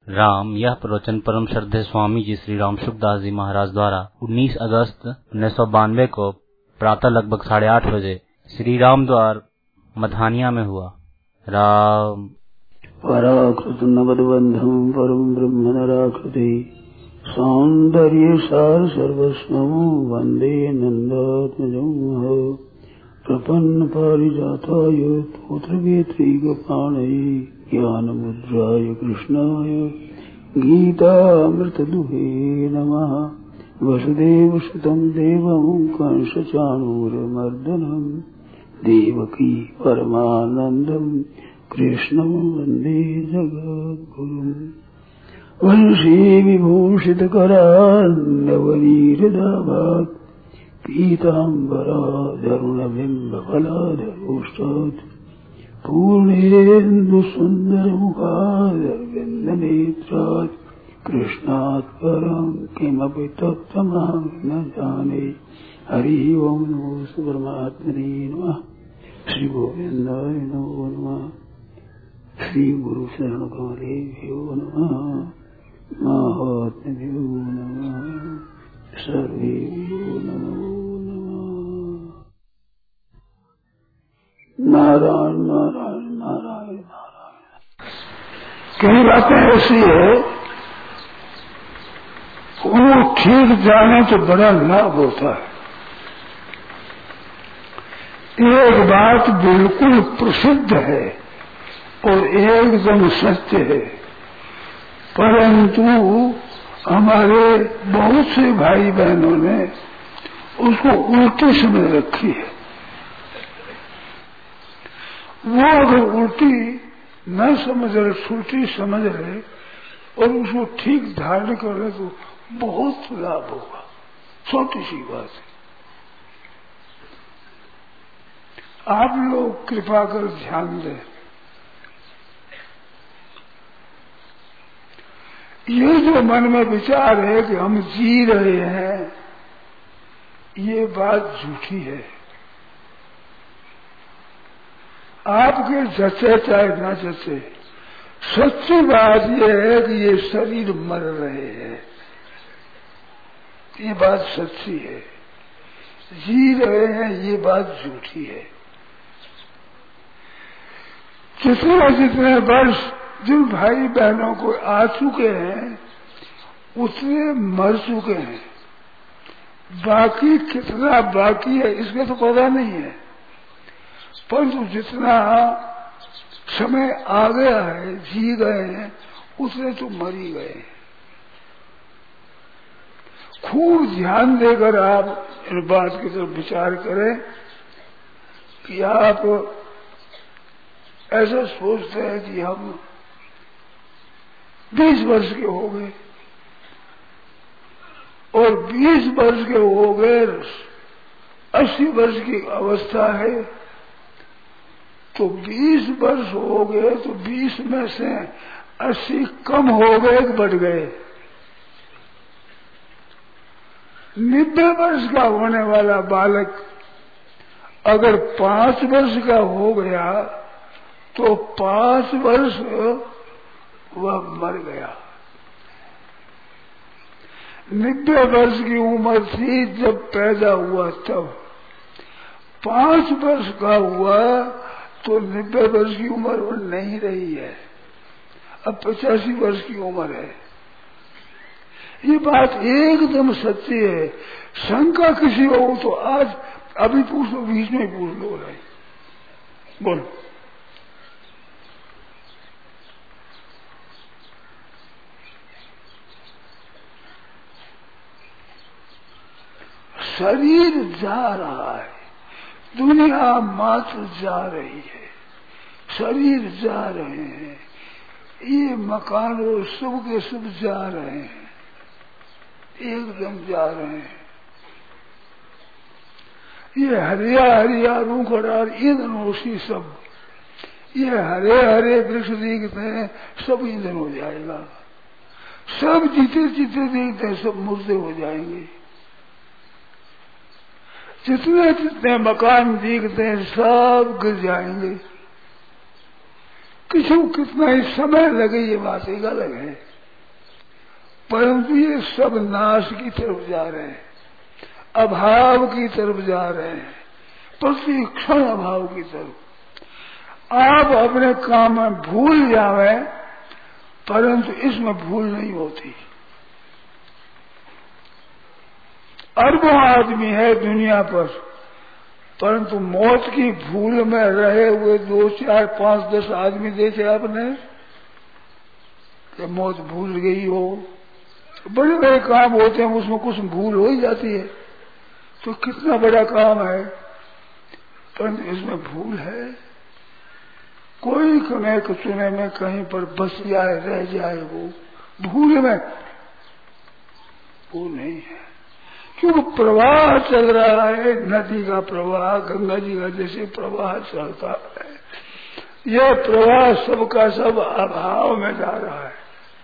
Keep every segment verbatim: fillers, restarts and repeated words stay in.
राम यह प्रवचन परम श्रद्धेय स्वामी जी श्री राम सुखदास जी महाराज द्वारा उन्नीस अगस्त उन्नीस सौ बानवे को प्रातः लगभग साढ़े आठ बजे श्री राम द्वार मधानिया में हुआ। राम पराकृत नवद्बंधम परम ब्रह्म नराकृति सौंदर्य सार सर्वस्वं वंदे नंदात्मजं प्रपन्न पारिजाताय पुत्रवेत्री गोपाणये ज्ञानमुद्राय कृष्णाय गीतामृतदुहे नमः। वसुदेवसुतं देवं कंसचाणूरमर्दनं देवकी परमानन्दं कृष्णं वन्दे जगद्गुरुम्। वंशी विभूषितकरान्नवनीरदाभात् पीताम्बराधरुणबिम्बफलाधरोष्टात् पूर्णेन्दुसुन्दरमुखादरविन्दनेत्रात् कृष्णात् परं किमपि तत्त्वमहं न जाने। हरिः ओं नमो परमात्मने नमः। श्री गोविन्दाय नमो नमः। श्री गुरु शरण कमलेभ्यो नमः। महात्म्यो नमः। सर्वेभ्यो नमो नमः। नारायण नारायण नारायण नारायण। कई बातें ऐसी है वो ठीक जाने तो बड़ा लाभ होता है। एक बात बिल्कुल प्रसिद्ध है और एकदम सत्य है, परंतु हमारे बहुत से भाई बहनों ने उसको उल्टी समझ रखी है। वो अगर उल्टी न समझ रहे, सुल्टी समझ रहे और उसको ठीक धारण कर रहे तो बहुत लाभ होगा। छोटी सी बात है। आप लोग कृपा कर ध्यान दें। ये जो मन में विचार है कि हम जी रहे हैं, ये बात झूठी है। आपके जचे चाहे न जचे, सच्ची बात यह है कि ये शरीर मर रहे हैं। ये बात सच्ची है। जी रहे हैं, ये बात झूठी है। जितने जितने वर्ष जिन भाई बहनों को आ चुके हैं उतने मर चुके हैं। बाकी कितना बाकी है इसका तो पता नहीं है, परंतु जितना समय आ गया है, जी गए हैं, उतने तो मर ही गए हैं। खूब ध्यान देकर आप इन बात की तरफ विचार करें कि आप ऐसा सोचते हैं कि हम बीस वर्ष के हो गए और बीस वर्ष के हो गए, अस्सी वर्ष की अवस्था है, तो बीस वर्ष हो गए तो बीस में से अस्सी कम हो गए कि बढ़ गए। नब्बे वर्ष का होने वाला बालक अगर पांच वर्ष का हो गया तो पांच वर्ष वह मर गया। नब्बे वर्ष की उम्र थी जब पैदा हुआ, तब पांच वर्ष का हुआ तो नब्बे वर्ष की उम्र नहीं रही है, अब पचासी वर्ष की उम्र है। ये बात एकदम सच्ची है। शंका किसी हो तो आज अभी पूछ लो, बीच में पूछ लो। भाई बोलो। शरीर जा रहा है, दुनिया मात्र जा रही है, शरीर जा रहे हैं, ये मकान और सब के सब जा रहे हैं, एकदम जा रहे हैं। ये हरिया हरिया रूखड़ार ईंधन उसी सब, ये हरे हरे वृक्ष दिखते हैं, सब ईंधन हो जाएगा। सब जीते जीते दिखते हैं, सब मुर्दे हो जाएंगे। जितने जितने मकान दिखते हैं सब गिर जाएंगे। किसी को कितना ही समय लगे ये बात एक अलग है। परंतु ये सब नाश की तरफ जा रहे हैं, अभाव की तरफ जा रहे हैं, प्रति क्षण अभाव की तरफ। आप अपने काम में भूल जावे, परंतु इसमें भूल नहीं होती। अरबों आदमी है दुनिया पर, परंतु मौत की भूल में रहे हुए दो चार पांच दस आदमी देखे आपने कि मौत भूल गई हो। बड़े बड़े काम होते हैं उसमें कुछ भूल हो ही जाती है, तो कितना बड़ा काम है, परंतु इसमें भूल है। कोई कने चुने में कहीं पर बस जाए रह जाए, वो भूल में वो नहीं है, क्योंकि प्रवाह चल रहा है, नदी का प्रवाह, गंगा जी का जैसे प्रवाह चलता है, यह प्रवाह सबका सब अभाव में जा रहा है,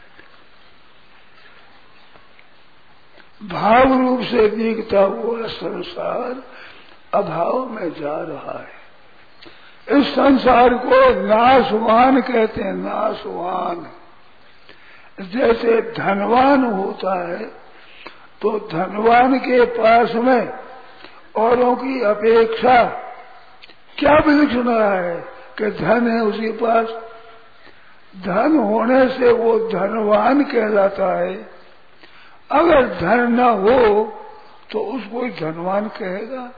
भाव रूप से दिखता हुआ संसार अभाव में जा रहा है। इस संसार को नाशवान कहते हैं, नाशवान। जैसे धनवान होता है तो धनवान के पास में औरों की अपेक्षा क्या विलक्षण है कि धन है उसके पास, धन होने से वो धनवान कहलाता है। अगर धन न हो तो उसको धनवान कहेगा।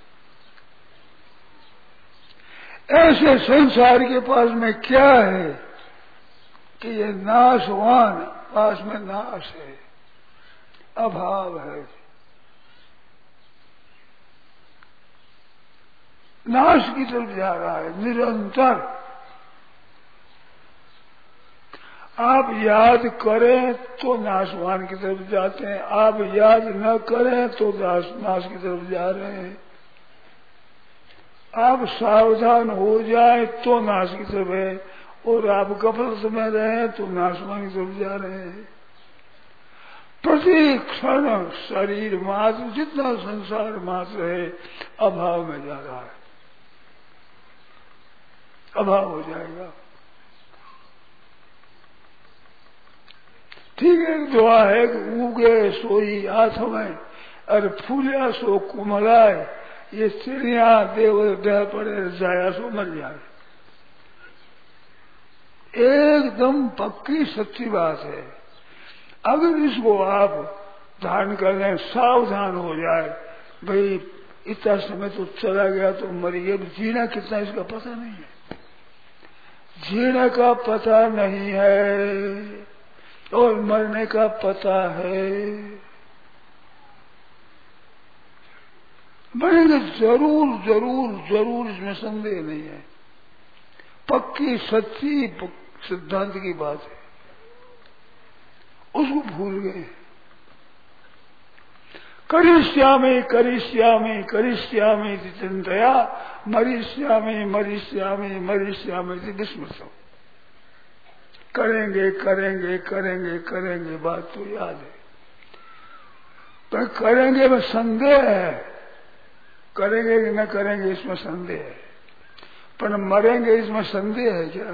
ऐसे संसार के पास में क्या है कि ये नाशवान, पास में नाश है, अभाव है, नाश की तरफ जा रहा है निरंतर। आप याद करें तो नाशवान की तरफ जाते हैं, आप याद न करें तो नाश नाश की तरफ जा रहे हैं। आप सावधान हो जाए तो नाश की तरफ है, और आप गफलत में रहे तो नाशवान की तरफ जा रहे हैं। प्रति क्षण शरीर मात्र, जितना संसार मात्र है, अभाव में जा रहा है, अभाव हो जाएगा। ठीक है, दुआ है कि उगे सोई हाथ में और फूलिया सो कुमलाए, ये चिड़िया देव दह पड़े जाया सो मर जाए। एकदम पक्की सच्ची बात है। अगर इसको आप धारण कर लें, सावधान हो जाए, भाई इतना समय तो चला गया तो मरी गया, जीना कितना इसका पता नहीं है, जीने का पता नहीं है और मरने का पता है। मरेंगे जरूर जरूर जरूर, इसमें संदेह नहीं है, पक्की सच्ची सिद्धांत की बात है। उसको भूल गए। करिष्यामि करिष्यामि करिष्यामि चिंतया मरिष्यामि मरिष्यामि मरिष्यामि विस्मृतो। करेंगे करेंगे करेंगे करेंगे, बात तो याद है, पर करेंगे में संदेह है, करेंगे कि न करेंगे इसमें संदेह है, पर मरेंगे इसमें संदेह है क्या?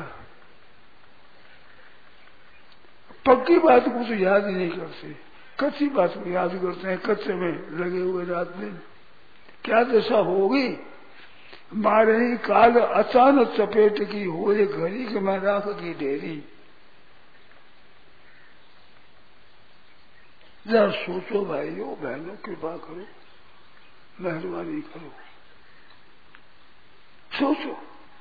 पक्की बात को तो याद ही नहीं करते, कच्ची बात को याद करते हैं, कच्चे में लगे हुए रात दिन। क्या दशा होगी, मारे ही काल अचानक चपेट की हो घड़ी के मैं राख की ढेरी। जरा सोचो भाइयों बहनों, कृपा करो, मेहरबानी करो, सोचो।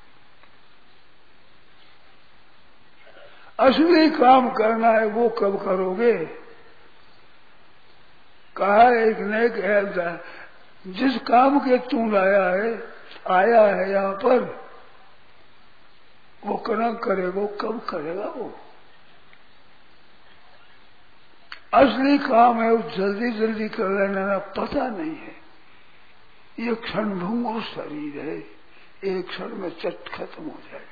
असली काम करना है वो कब करोगे? कहा एक ने कहा, जिस काम के तू लाया है, आया है यहाँ पर, वो करना करेगा, वो कब करेगा? वो असली काम है, वो जल्दी जल्दी कर लेना पता नहीं है। ये क्षणभंगुर शरीर है, एक क्षण में चट खत्म हो जाएगा।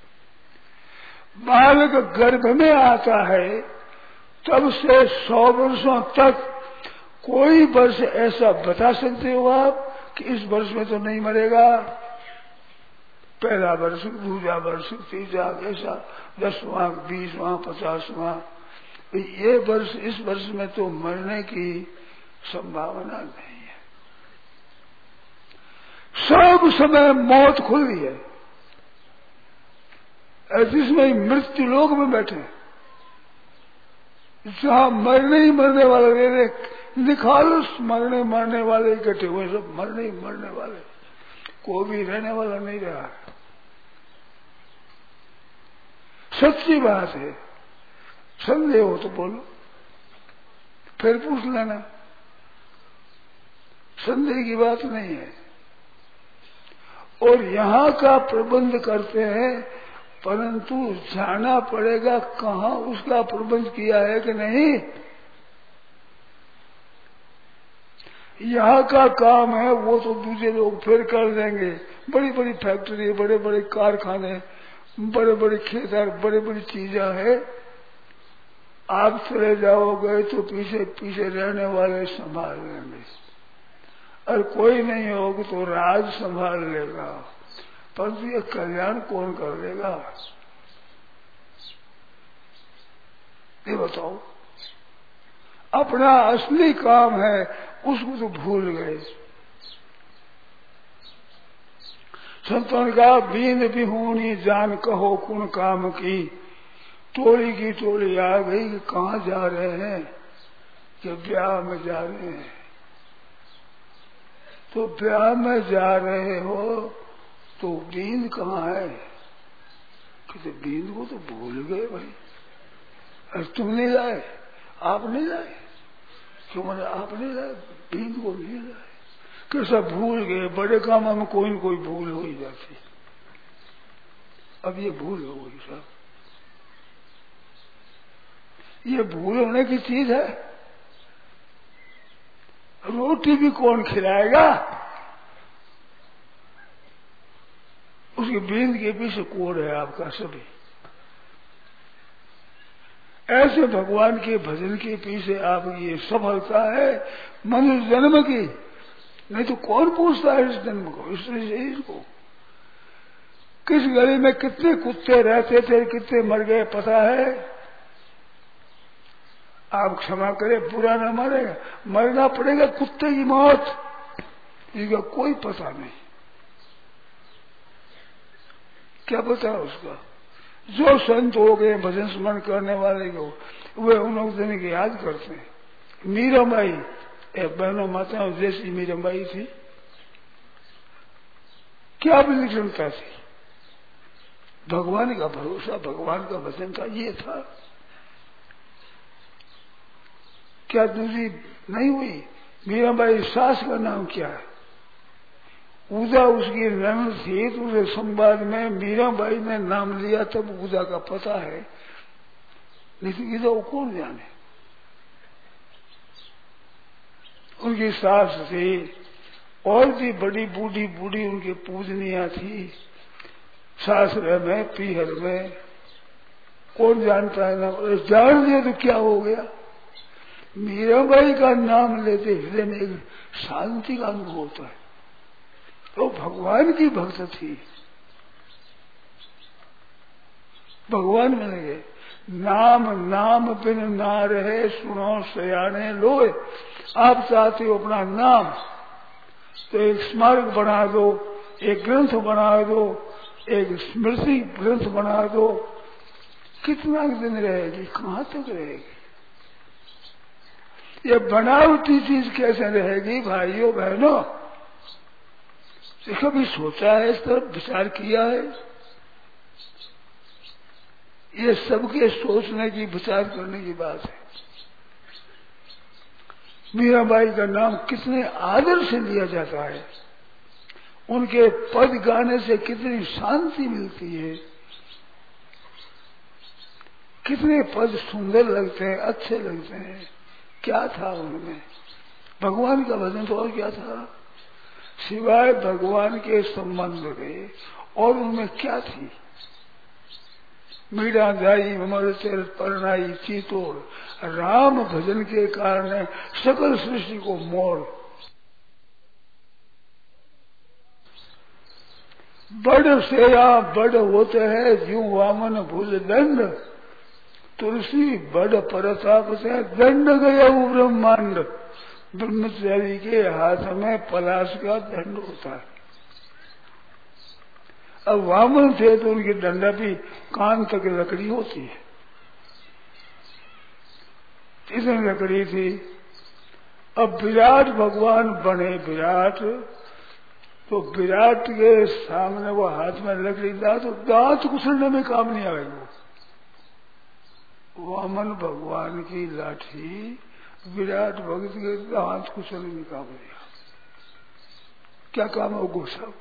बालक गर्भ में आता है तब से सौ वर्षों तक कोई वर्ष ऐसा बता सकते हो आप कि इस वर्ष में तो नहीं मरेगा? पहला वर्ष, दूसरा वर्ष, तीसरा, ऐसा दसवां, बीसवां, पचासवां, ये वर्ष इस वर्ष में तो मरने की संभावना नहीं है। सब समय मौत खुली है, जिसमें मृत्यु लोक में बैठे, जहां मरने ही मरने वाले मेरे निखालस मरने मरने वाले इकट्ठे हुए, सब मरने ही मरने वाले, कोई भी रहने वाला नहीं रहा। सच्ची बात है, संदेह हो तो बोलो, फिर पूछ लेना, संदेह की बात नहीं है। और यहाँ का प्रबंध करते हैं, परंतु जाना पड़ेगा कहाँ उसका प्रबंध किया है कि नहीं। यहाँ का काम है वो तो दूसरे लोग फिर कर देंगे, बड़ी बड़ी फैक्ट्री, बड़े बड़े कारखाने, बड़े बड़े खेत, बड़ी बड़ी चीजें हैं। आप चले जाओगे तो पीछे पीछे रहने वाले संभाल लेंगे, और कोई नहीं होगा तो राज संभाल लेगा, परंतु ये कल्याण कौन कर लेगा, ये बताओ। अपना असली काम है उसको तो भूल गए। संतों ने कहा, बीन बिहूनी जान कहो कुन काम की, टोली की टोली आ गई कि कहाँ जा रहे हैं, कि ब्याह में जा रहे हैं। तो ब्याह में जा रहे हो तो बींद कहाँ है, कहते बींद को तो भूल गए भाई। अरे तुम नहीं लाए, आप नहीं लाए, क्यों मैंने आप नहीं लाए, बींद को नहीं लाए, कैसा भूल गए। बड़े कामों में कोई न कोई भूल हो ही जाती, अब ये भूल हो गई साहब। ये भूल होने की चीज है, रोटी भी कौन खिलाएगा, उसकी बींद के पीछे कोड़ है आपका सभी। ऐसे भगवान के भजन के पीछे आपकी ये सफलता है मनुष्य जन्म की, नहीं तो कौन पूछता है इस जन्म को, इस शरीर को। किस गली में कितने कुत्ते रहते थे, कितने मर गए पता है। आप क्षमा करें, बुरा न मारेगा, मरना पड़ेगा कुत्ते की मौत, इसका कोई पता नहीं, क्या पता उसका। जो संत हो गए भजन स्मरण करने वाले को, वे उन दिन की याद करते हैं। मीराबाई बहनों माताओं जैसी मीराबाई थी, क्या विलक्षणता थी, भगवान का भरोसा, भगवान का भजन था, ये था। क्या दूसरी नहीं हुई। मीराबाई सास का नाम क्या है, ऊजा उसकी ननद थी, तो उसे संवाद में मीराबाई ने नाम लिया तब ऊजा का पता है, नहीं तो ईजा वो कौन जाने। उनकी सास थी, और भी बड़ी बूढ़ी बूढ़ी उनकी पूजनिया थी, सासरे में पीहर में, कौन जानता है ना, जान लिया तो क्या हो गया। मीराबाई का नाम लेते हृदय में एक शांति का अनुभव होता है, तो भगवान की भक्त थी, भगवान मिल गए। नाम नाम बिन ना रहे सुनो सयाने लोए। आप चाहते हो अपना नाम, तो एक स्मारक बना दो, एक ग्रंथ बना दो, एक स्मृति ग्रंथ बना दो, कितना दिन रहेगी, कहाँ तक रहेगी। ये बनावटी चीज कैसे रहेगी भाइयों बहनों, कभी सोचा है, इस तरफ विचार किया है। ये सबके सोचने की विचार करने की बात है। मीराबाई का नाम कितने आदर से लिया जाता है, उनके पद गाने से कितनी शांति मिलती है, कितने पद सुंदर लगते हैं, अच्छे लगते हैं। क्या था उनमें, भगवान का भजन तो और क्या था, सिवाय भगवान के संबंध के और उनमें क्या थी। मीरा जाई ममर चर परनाई चीतोड़, राम भजन के कारण सकल सृष्टि को मोड़। बड़ से या बड़ होते हैं, ज्यों वामन भुज दंड, तुलसी बड़ परताप से दंड गया वो ब्रह्मांड। ब्रह्मचारी के हाथ में पलाश का दंड होता है। अब वामन थे तो उनकी डंडा भी कान तक लकड़ी होती है, इतनी लकड़ी थी। अब विराट भगवान बने विराट, तो विराट के सामने वो हाथ में लकड़ी था तो दांत कुचलने में काम नहीं आएगा। वामन भगवान की लाठी विराट भगत के दांत कुचलने में काम नहीं आया। क्या काम है वो गुस्सा।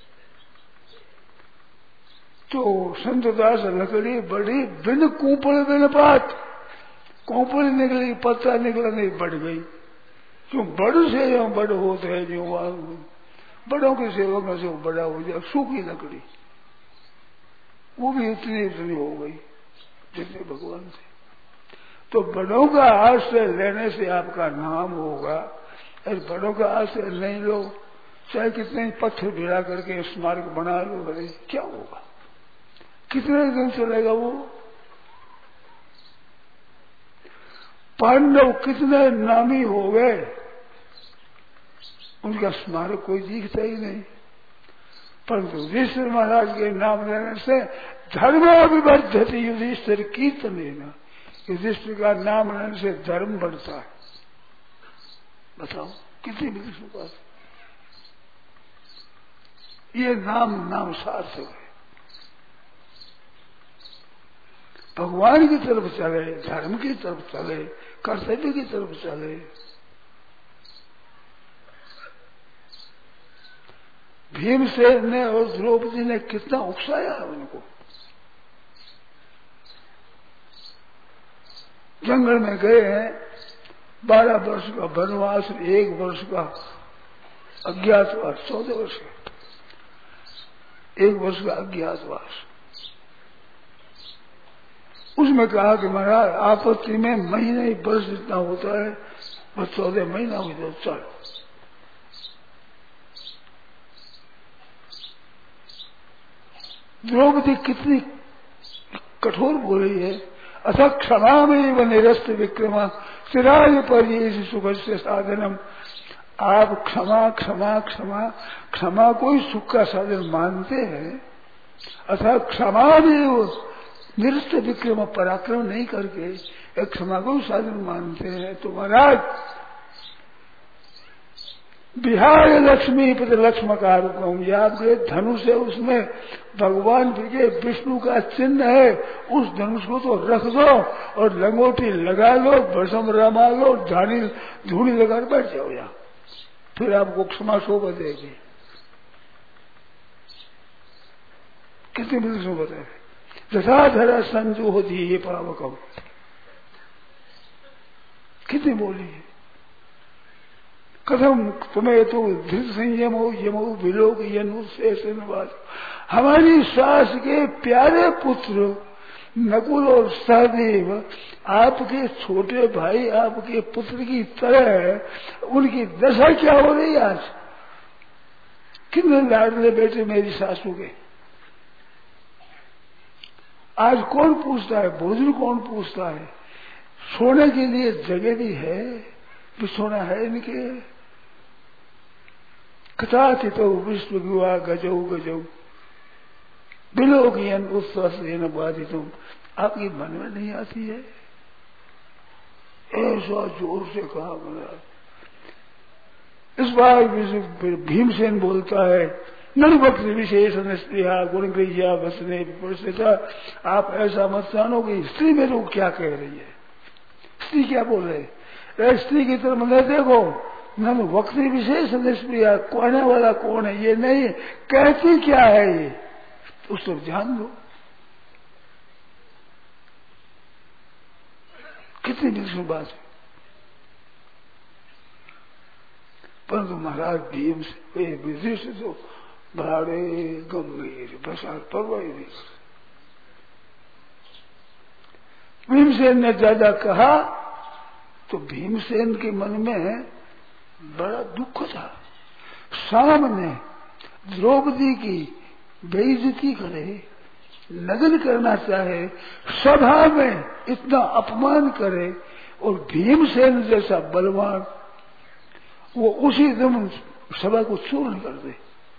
तो संतदास लकड़ी बड़ी बिन कूपड़ बिन पात, कूपड़ निकली पत्ता निकला नहीं, बढ़ गई। क्यों बड़ से जो बड़ होते हैं, जो बड़ों की सेवा में से बड़ा हो जाए। सूखी लकड़ी वो भी इतनी इतनी हो गई जितने भगवान थे। तो बड़ों का आश्रय लेने से आपका नाम होगा, और बड़ों का आश्रय नहीं लो, चाहे कितने पत्थर भिड़ा करके स्मारक बना लो, अरे क्या होगा, कितने दिन चलेगा वो। पांडव कितने नामी हो गए, उनका स्मारक कोई दिखता ही नहीं। परंतु युधिष्ठिर महाराज के नाम लेने से धर्माभिवर्धति युधिष्ठिर कीर्तन लेना, युधिष्ठिर का नाम लेने से धर्म बढ़ता है। बताओ कितनी विधिष्ठिर बात। ये नाम नाम सार्थक है। भगवान की तरफ चले, धर्म की तरफ चले, कर्तव्य की तरफ चले। भीमसेन ने और द्रौपदी ने कितना उकसाया है उनको। जंगल में गए हैं, बारह वर्ष का वनवास, एक वर्ष का अज्ञातवास, चौदह वर्ष का, एक वर्ष का अज्ञातवास। उसमें कहा कि महाराज आपत्ति में महीने ही वर्ष जितना होता है, बस चौदह महीना हुई तो चलो। द्रौपदी कितनी कठोर बोली है। अथ क्षमा में निरस्त विक्रमा सिराज पर ये सुख से साधनम। आप क्षमा क्षमा क्षमा क्षमा कोई सुख का साधन मानते हैं, अथा क्षमा भी निरस्त विक्रम पराक्रम नहीं करके एक क्षमा को साधन मानते हैं। तो महाराज बिहार लक्ष्मी पद लक्ष्म का रूपम, ये आपके धनुष है, उसमें भगवान के विष्णु का चिन्ह है। उस धनुष को तो रख दो और लंगोटी लगा लो, भस्म रमा लो, झाड़ी धूड़ी लगा बैठ जाओ यहाँ, फिर आपको क्षमा शोभा देगी। कितनी विष्णु बताए जथाधरा संजो होती ये पावकम, कितनी बोली है। कथम तुम्हें तो धृत संयम हो यमो विलोक यनुवाद। हमारी सास के प्यारे पुत्र नकुल और सहदेव आपके छोटे भाई आपके पुत्र की तरह है, उनकी दशा क्या हो रही आज। कितने लाडले बेटे मेरी सासू के। आज कौन पूछता है, भोजन कौन पूछता है, सोने के लिए जगह भी है, बिछोना है इनके। कथाचित विश्व गुआ गजऊ गजऊ बिलोकियन उत्सव बाधित, आपकी मन में नहीं आती है। ऐसा जोर से कहा महाराज। इस बार भीमसेन बोलता है नन भक्त विशेष स्त्रिया गुण गैया बसने परिस्थिता। आप ऐसा मत जानो कि स्त्री मेरे को क्या कह रही है, स्त्री क्या बोल रहे। स्त्री की तरफ न देखो, नन भक्त विशेष निष्प्रिया, कहने वाला कौन है ये नहीं, कहती क्या है ये, उस पर ध्यान दो। कितनी विलक्षण बात है। परंतु महाराज भीम से विधि से तो बड़े गंभीर बसार परवाह नहीं। भीमसेन ने ज्यादा कहा तो भीमसेन के मन में बड़ा दुख था। सामने द्रौपदी की बेइज्जती करे, नग्न करना चाहे, सभा में इतना अपमान करे, और भीमसेन जैसा बलवान वो उसी दिन सभा को चूर्ण कर दे,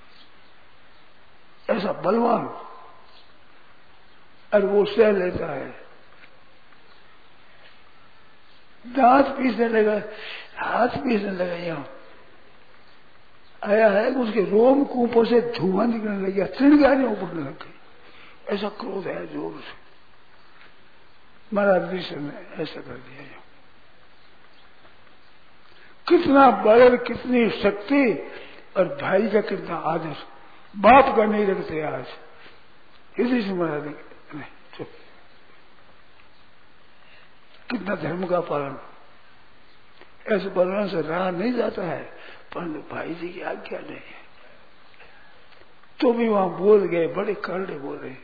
ऐसा बलवान, और वो सह लेता है। दांत पीसने लगा, हाथ पीसने लगा, यहाँ आया है उसके रोम कूपों से धुआं निकलने लगा, चिड़गारियां उड़ने लग गई, ऐसा क्रोध है जोर से। महाराज ऋषि ने ऐसा कर दिया। कितना बल, कितनी शक्ति, और भाई का कितना आदर, बाप का नहीं रखते आज। इसी से महाराज ने चुप, कितना धर्म का पालन, ऐसे बलवान से रहा नहीं जाता है, परंतु भाई जी की आज्ञा नहीं है। तो भी वहां बोल गए, बड़े करड़े बोल रहे,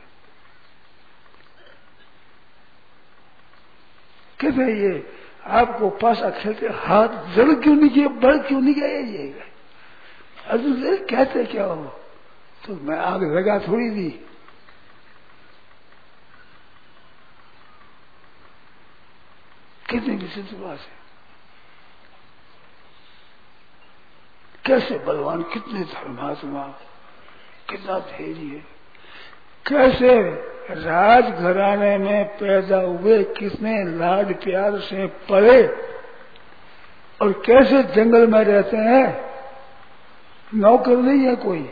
कहते ये आपको पासा खेलते हाथ जड़ क्यों नहीं किए, बल क्यों नहीं गए, ये अर्जुन से कहते क्या हो, तो मैं आग लगा थोड़ी दी। कितनी विचित्र बात है, कैसे बलवान, कितने धर्मात्मा, कितना धैर्य, कैसे राजघराने में पैदा हुए, कितने लाड प्यार से पले, और कैसे जंगल में रहते हैं, नौकर नहीं है कोई,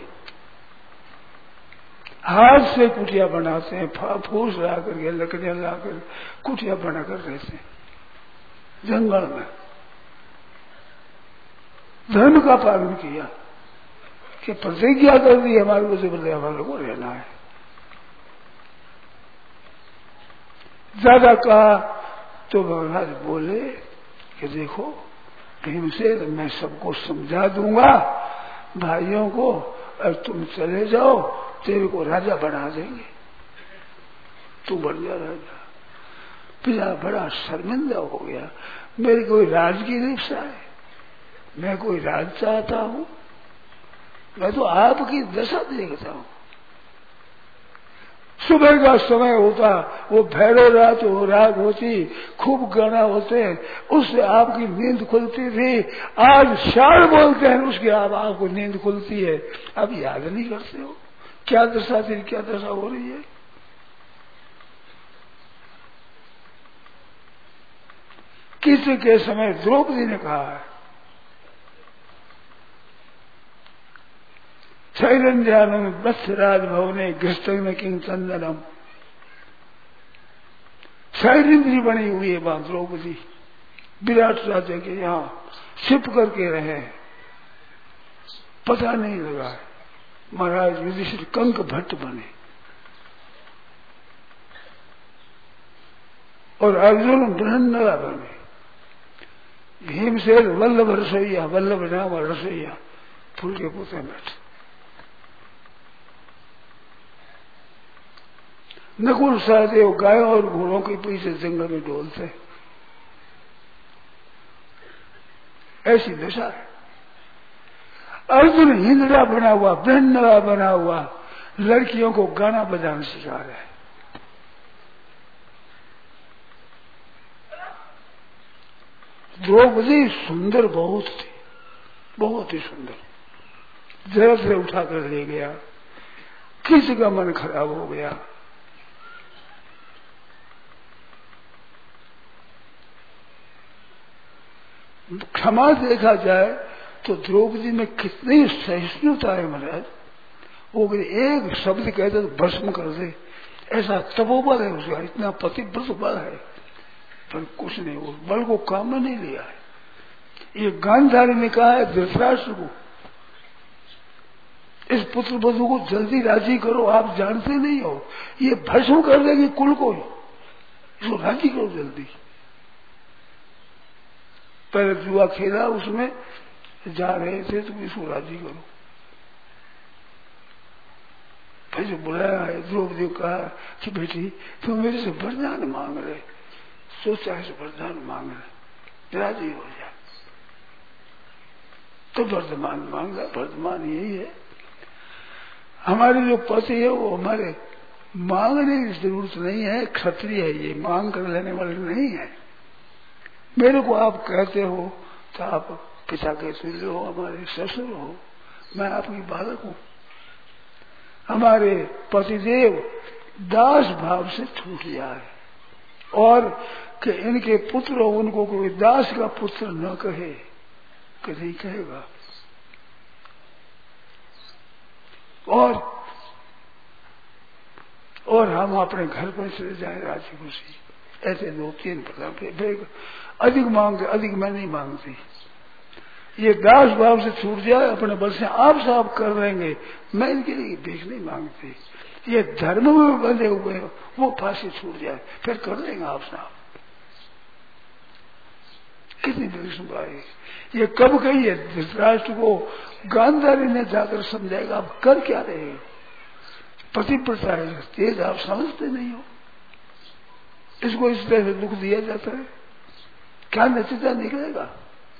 हाथ से कुटिया बनाते हैं, फूस ला करके, लकड़ियां लाकर कुटिया बनाकर रहते हैं जंगल में। धर्म का पालन किया कि प्रतिज्ञा कर दी हमारे को से बदले हमारे को रहना है। ज्यादा कहा तो महाराज बोले कि देखो भीमसेन, मैं सबको समझा दूंगा भाइयों को, और तुम चले जाओ, तेरे को राजा बना देंगे, तू बन जा राजा। पिता बड़ा शर्मिंदा हो गया, मेरी कोई राज की इच्छा है, मैं कोई राज चाहता हूं, मैं तो आपकी दशा देखता हूं। सुबह का समय होता, वो भैरव रात हो, रात होती, खूब गाना होते, उससे आपकी नींद खुलती थी। आज शार बोलते हैं, उसकी आप आपको नींद खुलती है, अब याद नहीं करते हो क्या दशा थी, क्या दशा हो रही है। किसी के समय द्रौपदी ने कहा है, शैलंजानम वत्सराज भवने गृहस्थन किंग चंदनम, शैलेंद्री बनी हुई है वहां द्रौपदी, विराट राजा के यहाँ छिप करके रहे, पता नहीं लगा। महाराज युधिष्ठिर कंक भट्ट बने, और अर्जुन बृहन्नला बने, भीमसेन वल्लभ रसोईया, वल्लभ नाम रसोईया, फूल के पोते बैठे। नकुल सहदेव गायों और घोड़ों के पीछे जंगल में डोलते, ऐसी दशा है। अर्जुन हिंदड़ा बना हुआ, बृहन्नला बना हुआ, लड़कियों को गाना बजाना सिखा रहा है। द्रौपदी सुंदर बहुत थी, बहुत ही सुंदर, जरा से उठाकर ले गया, किसी का मन खराब हो गया। क्षमा देखा जाए तो द्रौपदी में कितनी सहिष्णुता है महाराज, वो एक शब्द कहते तो भस्म कर दे, ऐसा तपोबल है उसका, इतना पतिव्रत बल है, पर कुछ नहीं, उस बल को काम में नहीं लिया है। ये गांधारी ने कहा है धृतराष्ट्र को, इस पुत्र वधु को जल्दी राजी करो, आप जानते नहीं हो ये भस्म कर देगी कुल को, इसको राजी करो जल्दी। पहले जुआ खेला, उसमें जा रहे थे तो इसको राजी करो। फिर जो बुलाया है द्रौपदी को कहा कि बेटी तुम मेरे से वरदान मांग रहे, सोचा है वरदान मांग रहे, राजी हो जा। तो वर्धमान मांगा, वर्धमान यही है, हमारे जो पति है वो हमारे मांगने की जरूरत नहीं है, क्षत्रिय है ये, मांग कर लेने वाले नहीं है। मेरे को आप कहते हो तो आप पिता के तुल्य हो, हमारे ससुर हो, मैं आपकी बालक हूं। हमारे पतिदेव दास भाव से छूट जाए और कि इनके पुत्र हो, उनको कोई दास का पुत्र न कहे, कि नहीं कहेगा। और और हम अपने घर पर चले जाए राजी खुशी। ऐसे दो तीन प्रकार के, अधिक मांगते, अधिक मैं नहीं मांगती। ये दास भाव से छूट जाए, अपने बल से आप साफ कर देंगे, मैं इनके लिए भीख नहीं मांगती। ये धर्म में बंधे हुए हो, वो फांसी छूट जाए, फिर कर लेंगे आप साफ। कितनी बड़ी सुनवाई। ये कब कही है धृतराष्ट्र को, गांधारी ने जाकर समझाएगा, आप कर क्या रहे हो, पतिव्रता है, तेज आप समझते नहीं हो, इसको इस तरह से दुख दिया जाता है, क्या नतीजा निकलेगा।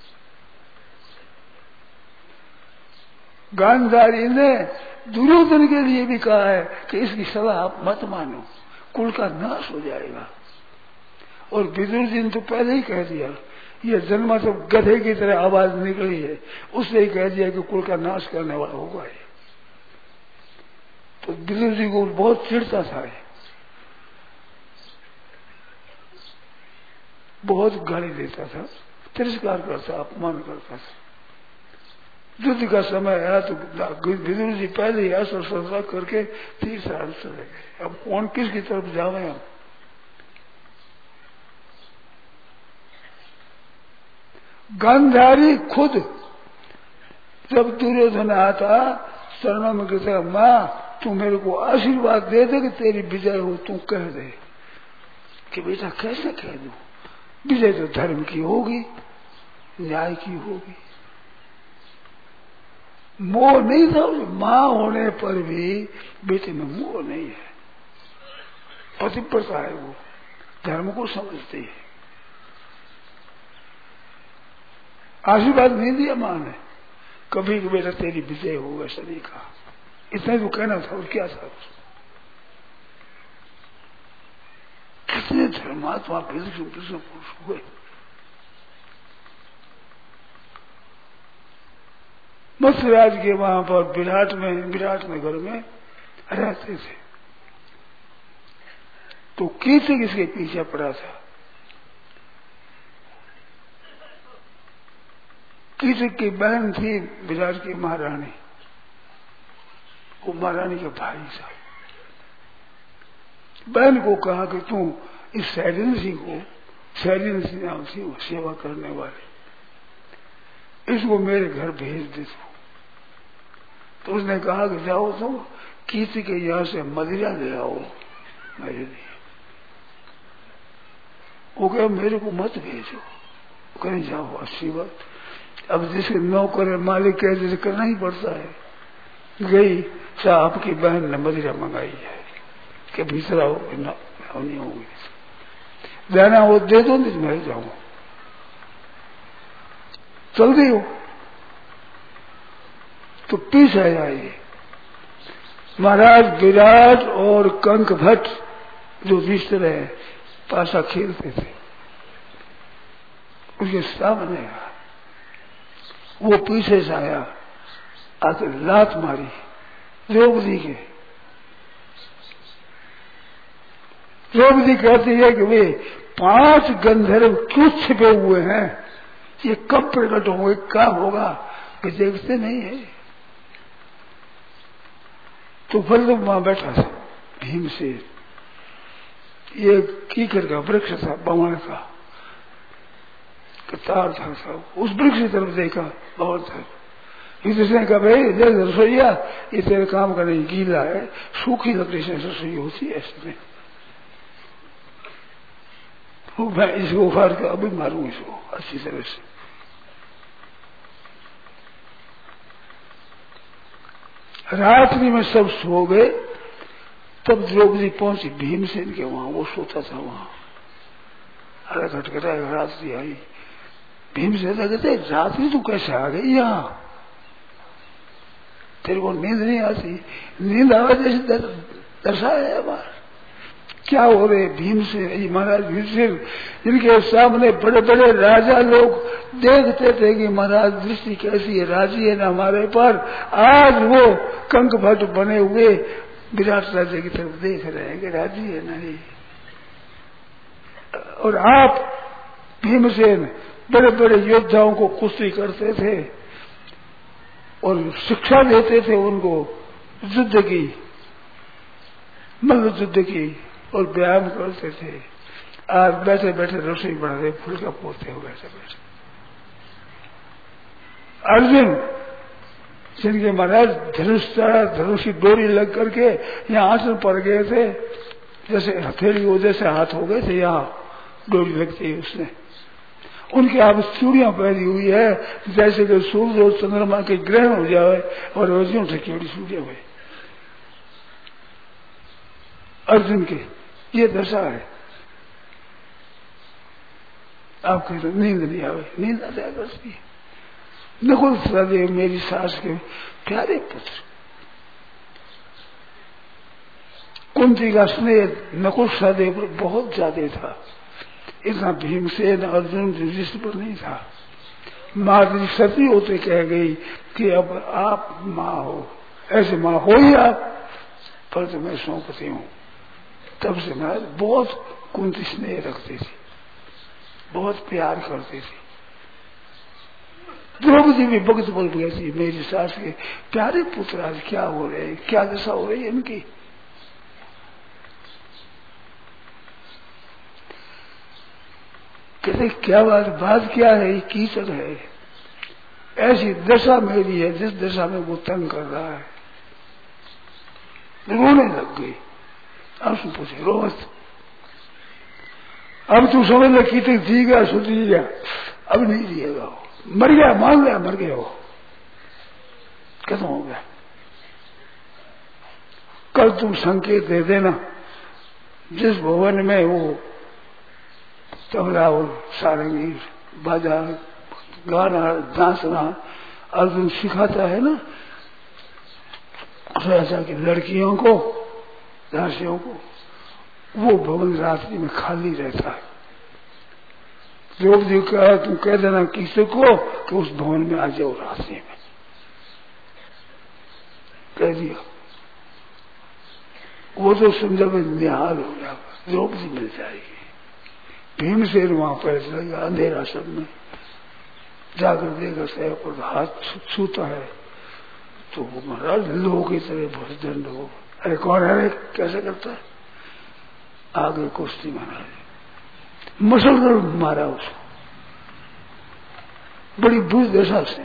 गांधारी ने दुर्योधन के लिए भी कहा है कि इसकी सलाह आप मत मानो, कुल का नाश हो जाएगा। और विदुर जी ने तो पहले ही कह दिया, ये जन्म तो गधे की तरह आवाज निकली है, उसने ही कह दिया कि कुल का नाश करने वाला होगा ये। तो विदुर जी को बहुत चिढ़ता था, बहुत गाली देता था, तिरस्कार करता, अपमान करता था। युद्ध का समय आया तो विदुर जी पहले ही अस्त्र शस्त्र करके तीर साल चले गए। अब कौन किसकी तरफ जावे हम। गांधारी खुद जब दुर्योधन आता शरणों में कहता, माँ तू मेरे को आशीर्वाद दे दे कि तेरी विजय हो, तू कह दे। कि बेटा कैसे कह दूं, विजय तो धर्म की होगी, न्याय की होगी। मोह नहीं था, मां होने पर भी बेटे में मोह नहीं है, पतिव्रता है, वो धर्म को समझती है। आशीर्वाद नहीं दिया मां ने कभी कि बेटा तेरी विजय होगा, सभी का इतना तो कहना था, और क्या था। कितने धर्मात्मा कृष्ण कृष्ण पुरुष हुए। मत्स्यराज के वहां पर विराट में विराट नगर में रहते थे, तो कीचक इसके पीछे पड़ा था। कीचक की बहन थी विराट की महारानी, वो महारानी का भाई था। बहन को कहा कि तू इस सैलिन सिंह को, सैलिन सिंह नाम थी वो सेवा करने वाले, इसको मेरे घर भेज दे तू। तो उसने कहा कि जाओ तो कीचक के यहां से मदिरा ले आओ मेरे लिए। वो कहे मेरे को मत भेजो, कहीं जाओ, अच्छी बात। अब जिसके नौकर मालिक कहे जैसे करना ही पड़ता है। गई साहब की बहन ने मदिरा मंगाई है कि भीतर आओ, नहीं होगी, जाना वो दे दो, नहीं मैं जाऊंगा। चल गई हो तो पीछे आया ये महाराज विराट और कंक भट्ट जो रिश्ते रहे पासा खेलते थे, उसके सामने वो पीछे से आया, आके लात मारी द्रौपदी के। द्रौपदी कहती है कि वे पांच गंधर्व क्यों छिपे हुए हैं, ये कब प्रकट होंगे, क्या होगा, कि देखते नहीं है। तो वल्लभ वहां बैठा था भीम से, ये कीकर का वृक्ष था, बमण का तार था, था उस वृक्ष की तरफ देखा, बहुत था। इसने कहा भाई ले रसोईया, ये तेरे काम का नहीं, गीला है, सूखी लकड़ी से रसोई होती है ऐसे। मैं इसको उखाड़ के अभी मारूं इसको अच्छी तरह से। रात्रि में सब सो गए, तब द्रौपदी पहुंची भीमसेन के वहां, वो सोता था वहां। अरे खटखटा रात्रि आई, भीमसेन कहते रात्रि तू कैसे आ गई यहाँ, तेरे को नींद नहीं आती, नींद आवे जैसे दशा है हमारा। क्या हो रहे भीम से महाराज युधिष्ठिर, जिनके सामने बड़े बड़े राजा लोग देखते थे कि महाराज दृष्टि कैसी है, राजी है ना हमारे पर, आज वो कंक भट्ट बने हुए विराट राजा की तरफ देख रहे हैं कि राजी है नहीं। और आप भीमसेन बड़े बड़े योद्धाओं को कुश्ती करते थे और शिक्षा देते थे उनको युद्ध की, मल्ल युद्ध की, और व्यायाम करते थे। आज बैठे बैठे रसोई बना रहे, फुलका पोते हो बैठे बैठे। अर्जुन जिनके महाराज धनुष धनुष की डोरी लग करके यहाँ आसन पड़ गए थे, जैसे हथेली हो जैसे हाथ हो गए थे, यहाँ डोरी लगती है उसने, उनके आप चूड़ियां पहनी हुई है जैसे कि सूर्य और चंद्रमा के ग्रहण हो जाए, और अर्जुन से केवड़ी चूड़ियां हुई अर्जुन के, ये दशा है। आप कहते नींद नहीं आवे, नींद आ जाएगा उसकी। नकुल सहदेव मेरी सास के प्यारे पुत्र, कुंती का स्नेह नकुल सहदेव पर बहुत ज्यादा था, इतना भीमसेन अर्जुन युधिष्ठिर पर नहीं था। माँ सती होते कह गई कि अब आप माँ हो, ऐसे माँ हो ही आप, पर तो मैं सौंपती हूँ। तब से मैं बहुत कुंती स्नेह रखती थी, बहुत प्यार करती थी। द्रौपदी भी भक्त बोल गई थी मेरी सास के प्यारे पुत्र, आज क्या हो रहे हैं, क्या दशा हो रही है इनकी। कहते क्या बात बात क्या है, ये कीचड़ है, ऐसी दशा मेरी है जिस दशा में वो तंग कर रहा है। रोने लग गई। आंसू पूछे रोज, अब तू समझ ले कीचड़ जी गया सुधी गया, अब नहीं जिएगा, मर गया, मान गया मर गया, वो खत्म हो गया। कल तुम संकेत दे देना, जिस भवन में वो तबला और सारंगी बाजा गाना नाचना अर्जुन सिखाता है ना राजा की लड़कियों को, दासियों को, वो भवन रात्रि में खाली रहता है। द्रौपदी कहा तुम कह देना किसी को कि उस भवन में आ जाओ रात्रि में, कह दिया। वो तो समझा में निहाल हो गया, द्रौपदी मिल जाएगी। भीमसेन वहां पर चलेगा अंधेरा सब में, जाकर देगा सैर पर हाथ छूता है तो वो महाराज लोगों की तरह बहुत दंड हो। अरे कौन है, कैसे करता है, आगे कुश्ती महाराज मसल कर मारा उसको बड़ी बुरी दशा से।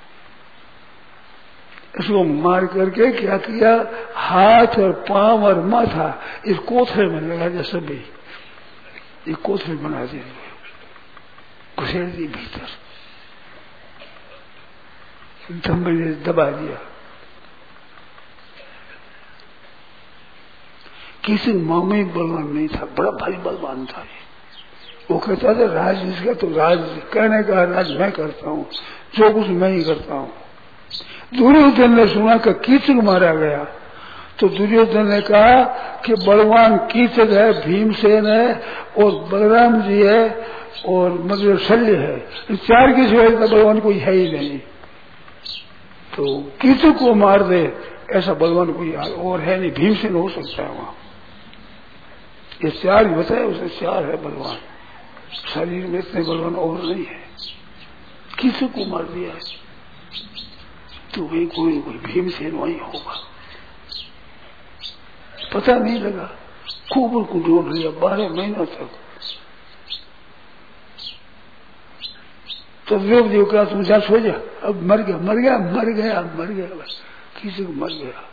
इसको मार करके क्या किया, हाथ और पांव और माथा इस कोथरे में लगा दिया, सभी ये कोथरे बना दिए, घुसेड़ दी भीतर, धम्मे ने दबा दिया। किसी माँ में बलवान नहीं था, बड़ा भारी बलवान था ये। वो कहता था राज इसका तो राज कहने का राज मैं करता हूँ, जो कुछ मैं ही करता हूँ। दुर्योधन ने सुना कि कीचक मारा गया तो दुर्योधन ने कहा कि बलवान कीचक है, भीमसेन है और बलराम जी है और मतलब शल्य है, इस चार की सिवाय का बलवान कोई है ही नहीं, तो कीचक को मार दे ऐसा बलवान कोई और है नहीं, भीमसेन हो सकता है वहां। ये चार ही बताया उसे, चार है बलवान, शरीर में इतने बलवान और नहीं है। किसी को मार दिया तो वही कोई कोई भीमसेन वही होगा, पता नहीं लगा। खूब उनको ढूंढ लिया बारह महीनों तक। तो द्रौपदी का तुम जा सो जा, अब मर गया मर गया मर गया मर गया बस, किसी को मर गया।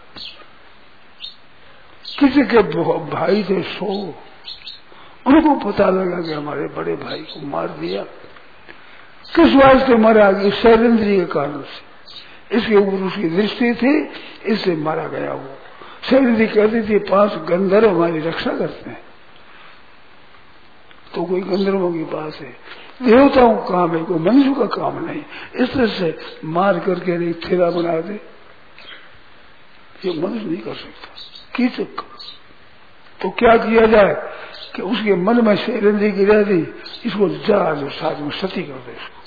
किसी के भाई थे सो, उनको पता लगा कि हमारे बड़े भाई को मार दिया। किस वास्ते मारा गया, शैलेंद्री के कारण से, इसके ऊपर उसकी दृष्टि थी इससे मारा गया। वो शैलेंद्री कहती थी पांच गंधर्व हमारी रक्षा करते हैं, तो कोई गंधर्वों की बात है, देवताओं का काम है, कोई मनुष्य का काम नहीं। इस तरह से मार करके नहीं थेरा बना दे, ये मनुष्य नहीं कर सकता। कीचक तो क्या किया जाए कि उसके मन में शैलेंद्री की रहती, इसको जा जो साथ में सती कर दे, इसको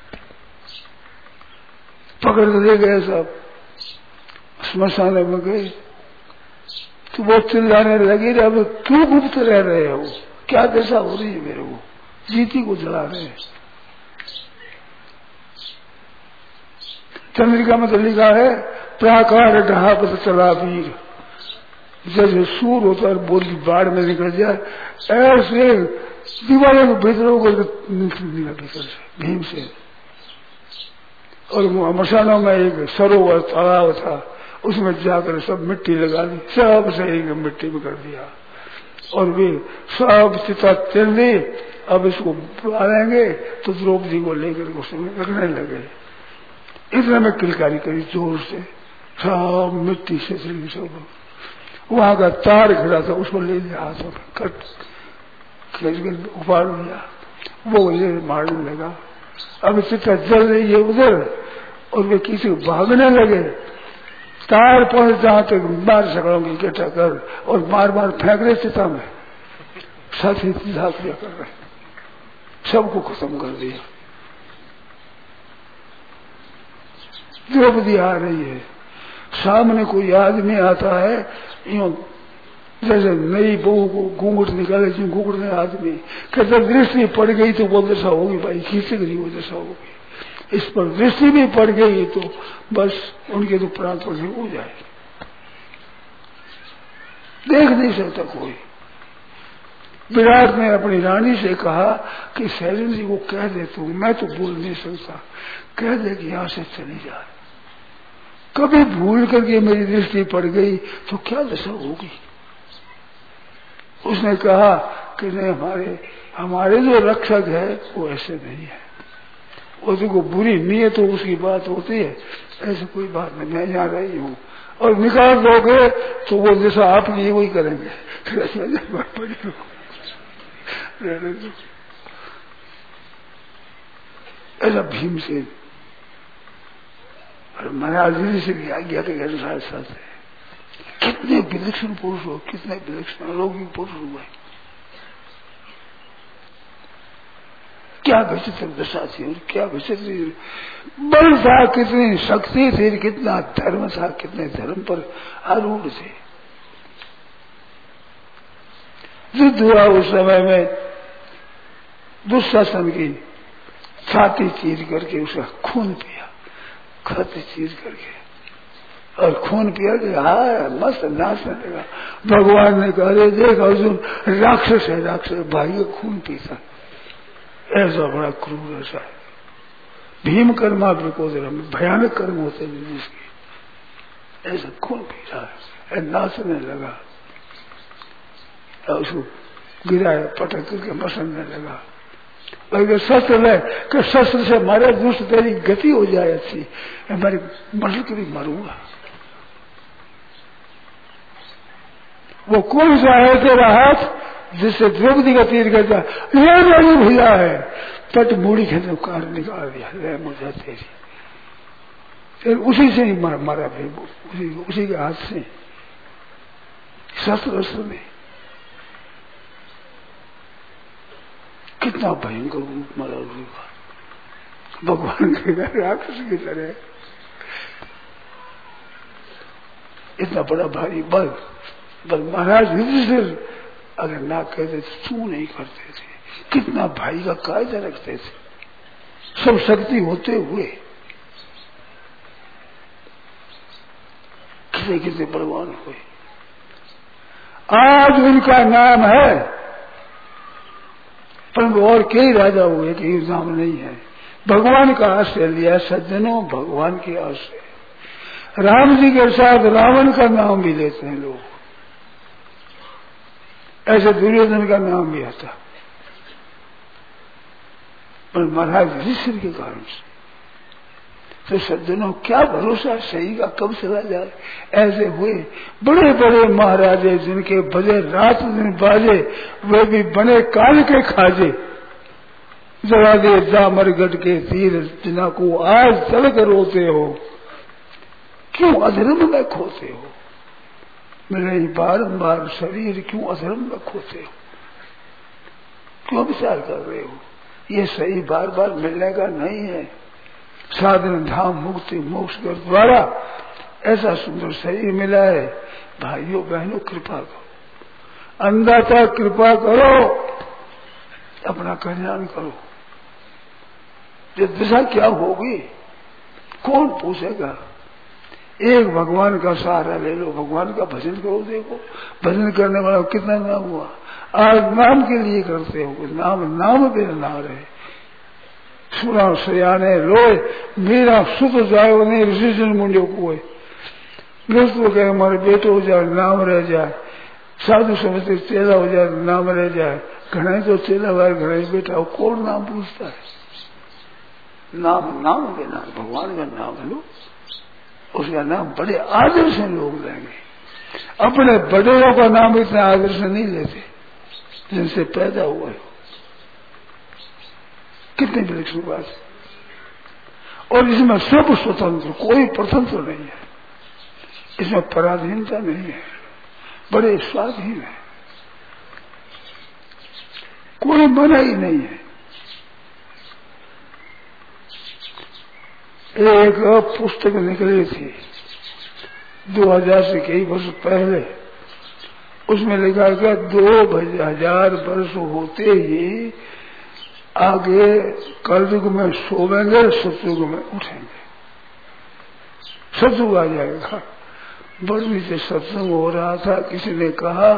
पकड़ के ले गए सब स्मशान में गए। तो वो चिल्लाने लगी, अब क्यों गुप्त रह रहे हो, क्या दशा हो रही है मेरे को, जीती को जला रहे हैं। चंद्रिका में तो लिखा है प्राकार ढहा पर चला वीर, जैसे सूर होता है बोली बाढ़ में निकल जाए, ऐसे दीवारों के भीतर होकर निकलने लगे भीतर से भीम से। और मशानों में एक सरोवर तालाब था, उसमें जाकर सब मिट्टी लगा दी, सब सही मिट्टी में कर दिया, और वे सब चिता तिल दी। अब इसको पालेंगे तो द्रौपदी को लेकर उसमें रखने लगे। इतने में किलकारी करी जोर से, सब मिट्टी से सब वहां का तार खड़ा था, उसको ले लिया हाथों में, कट खींच के उपाड़ लिया, वो ले मारने लगा। अब चिता जल रही है उधर, और वे किसी भागने लगे, तार पहुंच जहां तक मार सकड़ोंगे इकट्ठा कर, और मार मार फेंक रहे चिता में, साथी झांकिया कर रहे, सबको खत्म कर दिया। द्रौपदी आ रही है, सामने कोई आदमी आता है, यूं जैसे नई बहू को घूंघट निकाले, जो घूंघट आदमी कहते दृष्टि पड़ गई तो वो दशा होगी भाई, खींच गई वो दशा होगी। इस पर दृष्टि भी पड़ गई तो बस उनके तो प्राण पर हो जाए, देख नहीं सकता कोई। विराट ने अपनी रानी से कहा कि शैलेंद्र जी को कह दे, तू मैं तो बोल नहीं सकता, कह दे कि यहां से चली जाए, कभी भूल करके मेरी दृष्टि पड़ गई तो क्या दशा होगी। उसने कहा कि नहीं, हमारे हमारे जो रक्षक है वो ऐसे नहीं है, उसको बुरी नीयत तो उसकी बात होती है, ऐसे कोई बात नहीं, मैं यहाँ रही हूँ, और निकाल दोगे तो वो जैसा आप नहीं वही करेंगे, ऐसा भीम से और महाराज जी से भी आज्ञा के अनुसार साथ है। कितने विलक्षण पुरुष हो, कितने विलक्षण अलौकिक पुरुष हुए, क्या विचित्र दशा थी और क्या विचित्र बल था, कितनी शक्ति थी, कितना धर्म था, कितने धर्म पर आरूढ़ थे। युद्ध हुआ उस समय में, दुशासन की छाती चीर करके उसका खून पिया, खत चीर करके, और खून पिया के हाँ मस्त नाचने लगा। भगवान ने कहा रे देख अर्जुन राक्षस है, राक्षस भाई का खून पीता, ऐसा बड़ा क्रूर ऐसा है। भीम कर्मा विकोदरम, भयानक कर्म होते हैं जिसके, ऐसा खून पी रहा है, नाचने लगा, और उसको गिराया, पटक करके मसलने लगा। भाई शस्त्र ले कि शस्त्र से मारे दुष्ट तेरी गति हो जाए अच्छी, हमारी मर के भी मरूंगा। वो कौन सा है तेरा हाथ जिससे द्रौपदी का तीर करता, ये मेरी भैया है, पट मूड़ी खेल कार निकाल दिया, ले मुझे तेरी, फिर उसी से ही मार, मारा भाई, उसी, उसी के हाथ से, शस्त्र अस्त्र में। कितना भयंकर रूप मारा रूप, भगवान के राक्षस की तरह, इतना बड़ा भारी बल। बल महाराज युधिष्ठिर अगर ना कहते तो क्यों नहीं करते थे, कितना भाई का कायदा रखते थे, सब शक्ति होते हुए कितने कितने बलवान हुए। आज उनका नाम है, परंतु और कई राजा हुए कि नाम नहीं है। भगवान का आश्रय लिया सज्जनों, भगवान के आश्रय। राम जी के साथ रावण का नाम भी लेते हैं लोग, ऐसे दुर्योधन का नाम भी आता, पर महाराज युधिष्ठिर के कारण से। तो सज्जनों क्या भरोसा सही का कब चला जाए, ऐसे हुए बड़े बड़े महाराजे जिनके बजे रात दिन बाजे, वे भी बने काल के खाजे। जरा दे जामरगढ़ के तीर जिना को आज जल कर रोते हो, क्यों अधर्म में खोते हो। मेरे बारंबार शरीर क्यों अधर्म में खोते हो, क्यों विचार कर रहे हो? ये सही बार बार मिलने का नहीं है। साधन धाम मुक्ति मोक्ष के द्वारा ऐसा सुंदर शरीर मिला है। भाइयों बहनों कृपा करो, अन्नदाता कृपा करो, अपना कल्याण करो। ये दिशा क्या होगी कौन पूछेगा? एक भगवान का सहारा ले लो, भगवान का भजन करो। देखो भजन करने वाला कितना नाम हुआ। आज नाम के लिए करते हो, नाम नाम बिना ना रहे। सुना सयाने रोए मेरा सुख जाए नहीं ऋषि जन मुंडो को गृहस्थ कहे हमारे बेटो हो जाए नाम रह जाए, साधु समझते चेला हो जाए नाम रह जाए। घने तो चेला वाले घने बेटा हो, कौन नाम पूछता है? नाम नाम के नाम भगवान का नाम लो, उसका नाम बड़े आदर से लोग लेंगे। अपने बड़ेरों का नाम इतना आदर से नहीं लेते जिनसे पैदा हुए हो। कितनी विलक्षण बात है। और इसमें सब स्वतंत्र, कोई प्रतंत्र नहीं है, इसमें पराधीनता नहीं है, बड़े स्वाधीन है, कोई मना ही नहीं है। एक पुस्तक निकली थी दो हजार से कई वर्ष पहले, उसमें लिखा गया दो हजार वर्ष होते ही आगे कलयुग में सोवेंगे, सतयुग में उठेंगे, सतयुग आ जाएगा। बड़ी से सत्संग हो रहा था, किसी ने कहा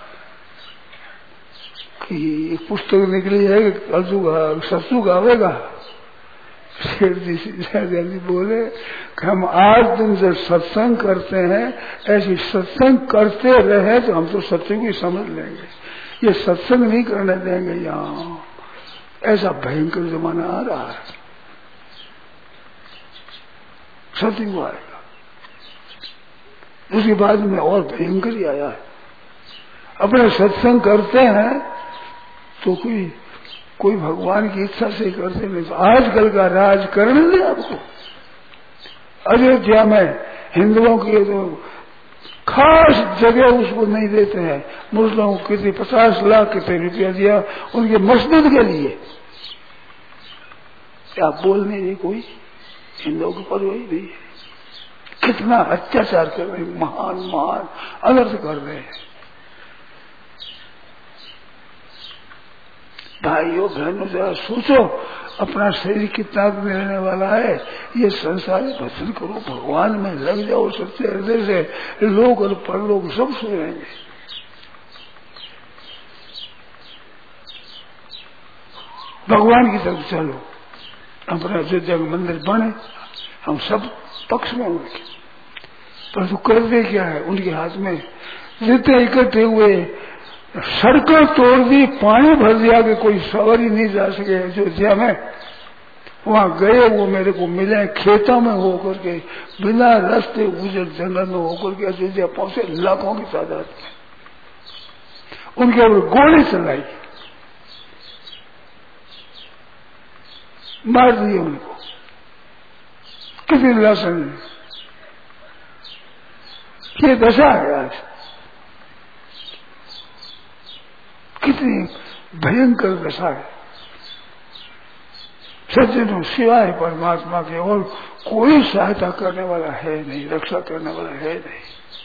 कि पुस्तक निकली है कलयुग सतयुग आवेगा। शेर जी जल्दी बोले कि हम आज दिन से सत्संग करते हैं, ऐसी सत्संग करते रहे तो हम तो सत्संग ही समझ लेंगे, ये सत्संग नहीं करने देंगे यहाँ। ऐसा भयंकर जमाना आ रहा है, सत्संग आएगा। उसके बाद में और भयंकर ही आया है। अपने सत्संग करते हैं तो कोई कोई भगवान की इच्छा से करते नहीं। तो आजकल का राज करने दे आपको। अयोध्या में हिंदुओं की तो खास जगह उसको नहीं देते हैं। मुस्लिमों को कितने पचास लाख कितने रुपया दिया उनके मस्जिद के लिए। क्या बोल नहीं रही कोई? हिंदुओं के पर वही नहीं है। कितना अत्याचार कर रहे हैं, महान महान अनर्थ कर रहे हैं। भाइयों बहनों जरा सोचो अपना शरीर कितना मिलने वाला है। ये संसार भजन करो, भगवान में लग जाओ सच्चे हृदय से, लोग और परलोक सब सुनेंगे। भगवान की तरफ चलो, अपना अयोध्या मंदिर बने, हम सब पक्ष में उनके, परंतु करते क्या है उनके हाथ में। जितने इकट्ठे हुए सड़कें तोड़ दी, पानी भर दिया कि कोई सवारी नहीं जा सके अयोध्या में। वहां गए वो मेरे को मिले खेतों में होकर के, बिना रास्ते उजड़ जंगल में होकर के अयोध्या पहुंचे लाखों की तादाद में। उनके ऊपर गोली चलाई, मार दिए उनको। कितनी लाशन ये दशा है आज, कितनी भयंकर दशा है। सज्जनों सिवाय परमात्मा के और कोई सहायता करने वाला है नहीं, रक्षा करने वाला है नहीं।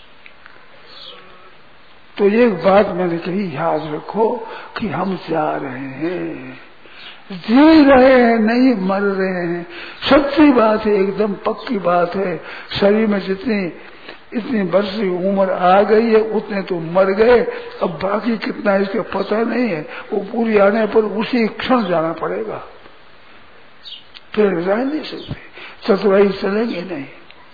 तो एक बात मैंने कही, याद रखो कि हम जा रहे हैं, जी रहे हैं, नहीं मर रहे हैं। सच्ची बात है, एकदम पक्की बात है। शरीर में जितनी इतनी वर्ष की उम्र आ गई है उतने तो मर गए, अब बाकी कितना इसका पता नहीं है। वो पूरी आने पर उसी क्षण जाना पड़ेगा, फिर रह नहीं सकते, चतुराई चलेंगे नहीं।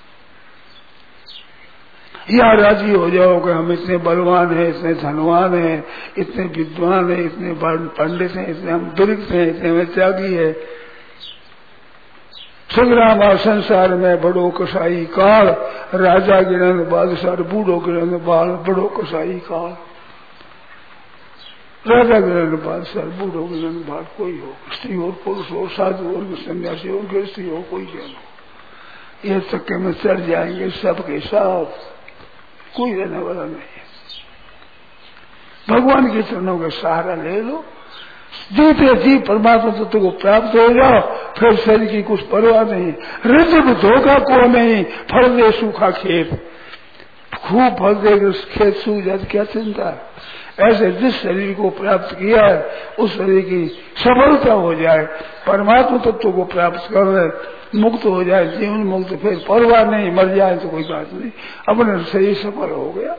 या राजी हो जाओ कि हम इतने बलवान हैं, इतने धनवान हैं, इतने विद्वान हैं, इतने पंडित हैं, इतने हम दुर्ग हैं, इतने में त्यागी है। संग्राम संसार में बड़ो कसाई काल, राजा गिरन बादशाह बूढ़ो गिरन बाल, बड़ो कसाई काल। राजा गिरन बादशाह बूढ़ो गिरन बाल, कोई हो, स्त्री हो, पुरुष हो, साधु हो, सन्यासी हो, गृहस्थी हो, कोई जन हो, ये चक्के में चढ़ जाएंगे सब के सब। कोई रहने वाला नहीं है। भगवान के चरणों का सहारा ले लो, जीते जी परमात्मा तत्व को प्राप्त हो जाओ, फिर शरीर की कुछ परवाह नहीं। ऋतु धोखा को नहीं, फल दे सूखा खेत, खूब फल देकर खेत सूख जाए क्या चिंता है। ऐसे जिस शरीर को प्राप्त किया है उस शरीर की सफलता हो जाए, परमात्मा तत्व को प्राप्त कर रहे, मुक्त हो जाए, जीवन मुक्त, फिर परवाह नहीं, मर जाए तो कोई बात नहीं, अपने शरीर सफल हो गया।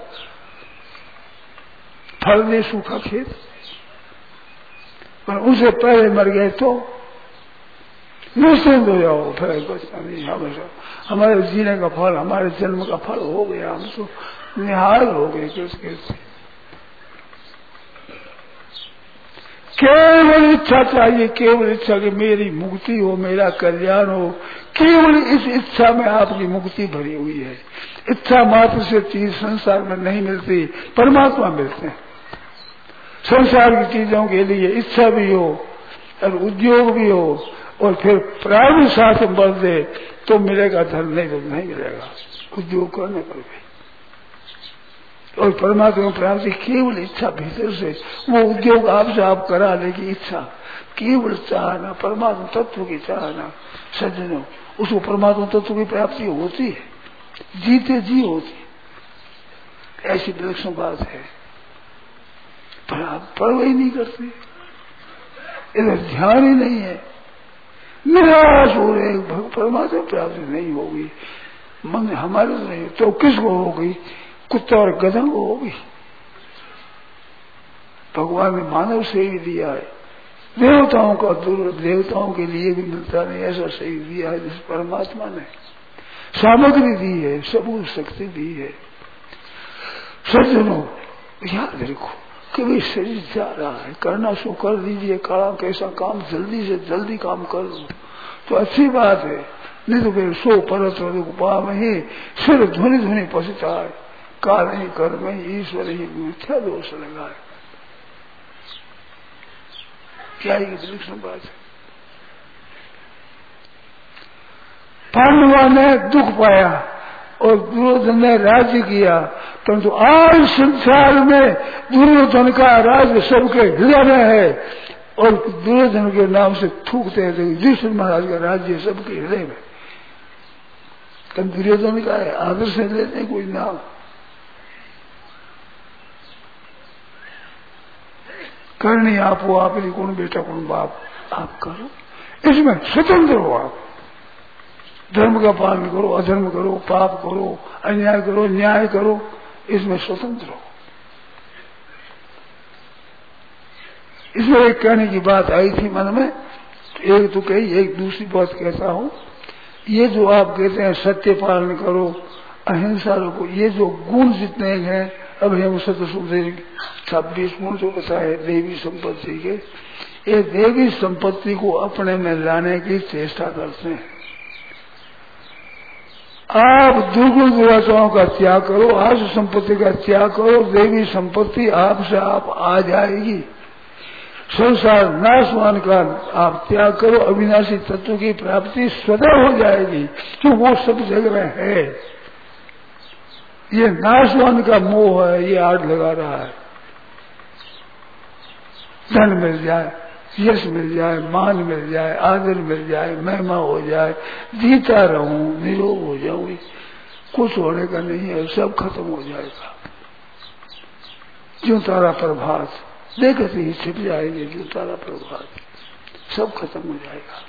फल दे सूखा खेत, पर उसे पहले मर गए तो निश्चिंत हो जाओ, फिर बचना नहीं। हमेशा हमारे जीने का फल, हमारे जन्म का फल हो गया, हम तो निहाल हो गए किसके से। केवल इच्छा चाहिए, केवल इच्छा कि मेरी मुक्ति हो, मेरा कल्याण हो, केवल इस इच्छा में आपकी मुक्ति भरी हुई है। इच्छा मात्र से चीज संसार में नहीं मिलती, परमात्मा मिलते हैं। संसार की चीजों के लिए इच्छा भी हो और उद्योग भी हो और फिर प्राण साथ बल दे तो मिलेगा धन, नहीं तो नहीं मिलेगा उद्योग करने पर भी। और परमात्मा प्राप्ति केवल इच्छा भीतर से, वो उद्योग आपसे आप करा लेगी इच्छा, केवल चाहना, परमात्मा तत्व की चाहना। सज्जनों, उसको परमात्मा तत्व की प्राप्ति होती है, जीते जी होती है। ऐसी विलक्षण बात है, पर आप परवाह ही नहीं करते, इधर ध्यान ही नहीं है, निराश हो रहे, परमात्मा प्राप्ति नहीं होगी, मन हमारे नहीं तो किसको होगी? कुत्ता और गधा को होगी। भगवान ने मानव से ही दिया है, देवताओं का दुर्लभ, देवताओं के लिए भी मिलता नहीं, ऐसा सही दिया है जिस परमात्मा ने सामग्री दी है, सबूत शक्ति दी है। सज्जनों, याद रखो, कभी शरीर जा रहा है, करना सो कर दीजिए, काला कैसा काम जल्दी से जल्दी काम कर लो तो अच्छी बात है, नहीं तो फिर सो परत उपा में ही सिर ध्वनि ध्वनि पसता है, काल ही कर में ईश्वर ही मिथ्या दोष लगा है। क्या ये विलक्षण बात है। पांडवा ने दुख पाया और दुर्योधन ने राज्य किया, परंतु आज संसार में दुर्योधन का राज्य सबके हृदय में है और दुर्योधन के नाम से थूकते हैं। युधिष्ठिर महाराज का राज्य सबके हृदय में, तब दुर्योधन का है, आदर से लेते कोई नाम। करनी आप हो, आप ही कौन बेटा कौन बाप, आप करो, इसमें स्वतंत्र हो। आप धर्म का पालन करो, अधर्म करो, पाप करो, अन्याय करो, न्याय करो, इसमें स्वतंत्र हो। इसमें एक कहने की बात आई थी मन में, तो एक तो कही, एक दूसरी बात कहता हूं। ये जो आप कहते हैं सत्य पालन करो, अहिंसा रखो, ये जो गुण जितने हैं, अब हम सत्य छब्बीस गुण जो बताए देवी संपत्ति के, ये देवी संपत्ति को अपने में लाने की चेष्टा करते हैं। आप दुर्गुण दुराचारों का त्याग करो, आस संपत्ति का त्याग करो, देवी संपत्ति आपसे आप आ जाएगी। संसार नाशवान का आप त्याग करो, अविनाशी तत्व की प्राप्ति स्वतः हो जाएगी, जो वो सब जगह में है। ये नाशवान का मोह है, ये आग लगा रहा है। धन मिल जाए, यश मिल जाए, मान मिल जाए, आदर मिल जाए, महिमा हो जाए, जीता रहूं, निरोग हो जाऊं, कुछ होने का नहीं है, सब खत्म हो जाएगा। जो तारा प्रभात देखते ही छिप जाएंगे, जो तारा प्रभात सब खत्म हो जाएगा।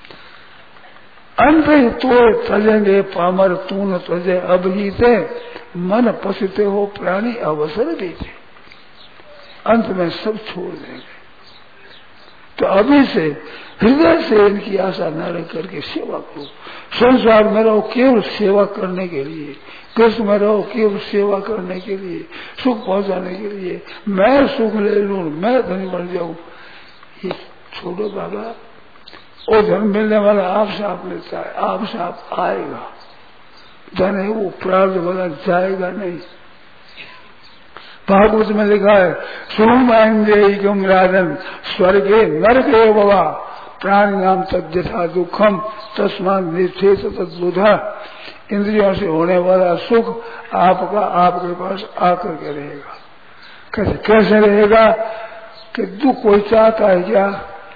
अंत ही तो तजेंगे पामर तू न तजे अब ही थे, मन पसते हो प्राणी अवसर देते, अंत में सब छोड़ देंगे। तो अभी से हृदय से इनकी आशा न रख करके सेवा करो। संसार में रहो केवल सेवा करने के लिए, कृष्ण में रहो केवल सेवा करने के लिए, सुख पहुंचाने के लिए, मैं सुख ले लूं, मैं धनी बन जाऊं, ये छोड़ो बाबा। और धन मिलने वाला आपसे आप मिलता है, आपसे आप आएगा। धन है वो प्रार्थ वाला जाएगा नहीं। भागवत में लिखा है, सोम राजन स्वर्गे नरके बाबा प्राणी नाम तद यथा दुखम तस्मान निश्चेत तद्बुधा। इंद्रियों से होने वाला सुख आपका आपके पास आकर के रहेगा। कैसे कैसे रहेगा कि दुख कोई चाहता है क्या?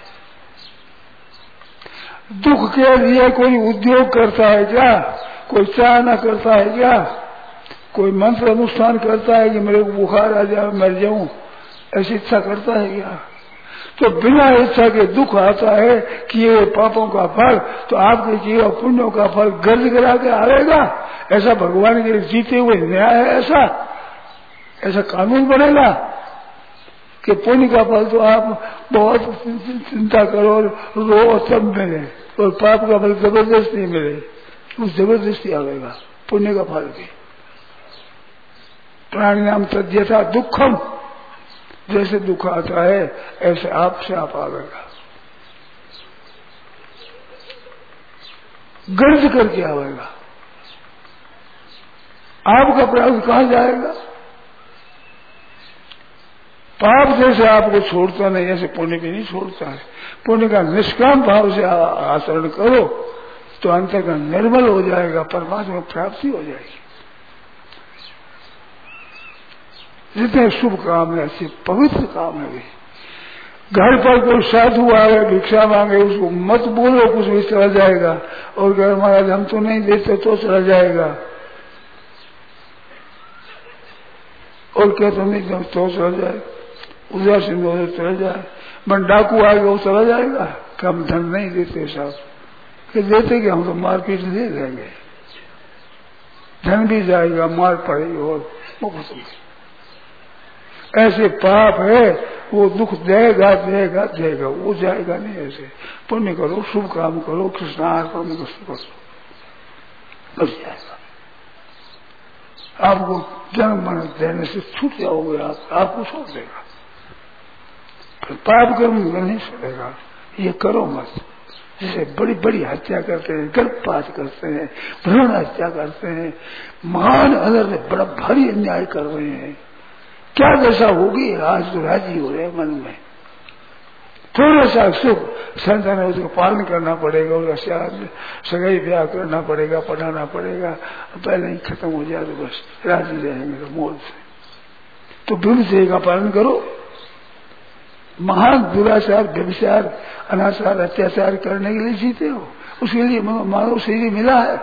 दुख के लिए कोई उद्योग करता है क्या? कोई चाहना करता है क्या? कोई मंत्र अनुष्ठान करता है कि मेरे को बुखार आ जाए मर जाऊं, ऐसी इच्छा करता है क्या? तो बिना इच्छा के दुख आता है कि ये पापों का फल, तो आपके किए पुण्यों का फल गर्ज करा के आएगा। ऐसा भगवान के जीते हुए न्याय है? ऐसा ऐसा कानून बनेगा कि पुण्य का फल तो आप बहुत चिंता करो और रो तब मिले, और पाप का फल जबरदस्ती मिले, उस जबरदस्ती आएगा पुण्य का फल भी। प्राणी नाम तद्यथा दुखम, जैसे दुख आता है ऐसे आपसे आप आवेगा, गर्ज करके आवेगा। आपका प्राप्त कहां जाएगा? पाप जैसे आपको छोड़ता नहीं, ऐसे पुण्य भी नहीं छोड़ता है। पुण्य का निष्काम भाव से आचरण करो तो अंतर का निर्मल हो जाएगा, परमात्मा प्राप्ति हो जाएगी। जितने शुभ काम है अच्छे पवित्र काम है वे। घर पर कोई साधु आए भिक्षा मांगे, उसको मत बोलो कुछ भी चला जाएगा, और घर महाराज हम तो नहीं देते तो चला जाएगा, और क्या तो नहीं दो तो चला जाए, उदार सिंह हो तो चला जाए। मन डाकू आएगा वो चला जाएगा कि हम धन नहीं देते साहब, कि देते कि हम तो मारपीट दे देंगे, धन भी जाएगा, मार पड़ेगी और मुफ्त में। ऐसे पाप है वो दुख देगा देगा देगा, वो जाएगा नहीं। ऐसे पुण्य करो, शुभ काम करो, कृष्णार्पण करो, बस जाएगा। आपको जन्म मरण देने से छूट जाओगे, आप आपको छोड़ देगा, फिर पाप कर्म नहीं छोड़ेगा। ये करो मत। जैसे बड़ी बड़ी हत्या करते हैं, गर्भपात करते हैं, भ्रूण हत्या करते हैं, महान अनर्थ बड़ा भारी अन्याय कर रहे हैं। क्या दशा होगी? आज तो राजी हो रहे मन में, थोड़ा सा सुख संतान है उसको पालन करना पड़ेगा, उसका सगाई ब्याह करना पड़ेगा, पढ़ाना पड़ेगा, पहले ही खत्म हो जाए तो बस राजी रहेंगे तो मौज से। तो बिम्से का पालन करो। महान दुराचार, व्यभिचार, अनाचार, अत्याचार करने के लिए जीते हो, उसके लिए मानव शरीर मिला है।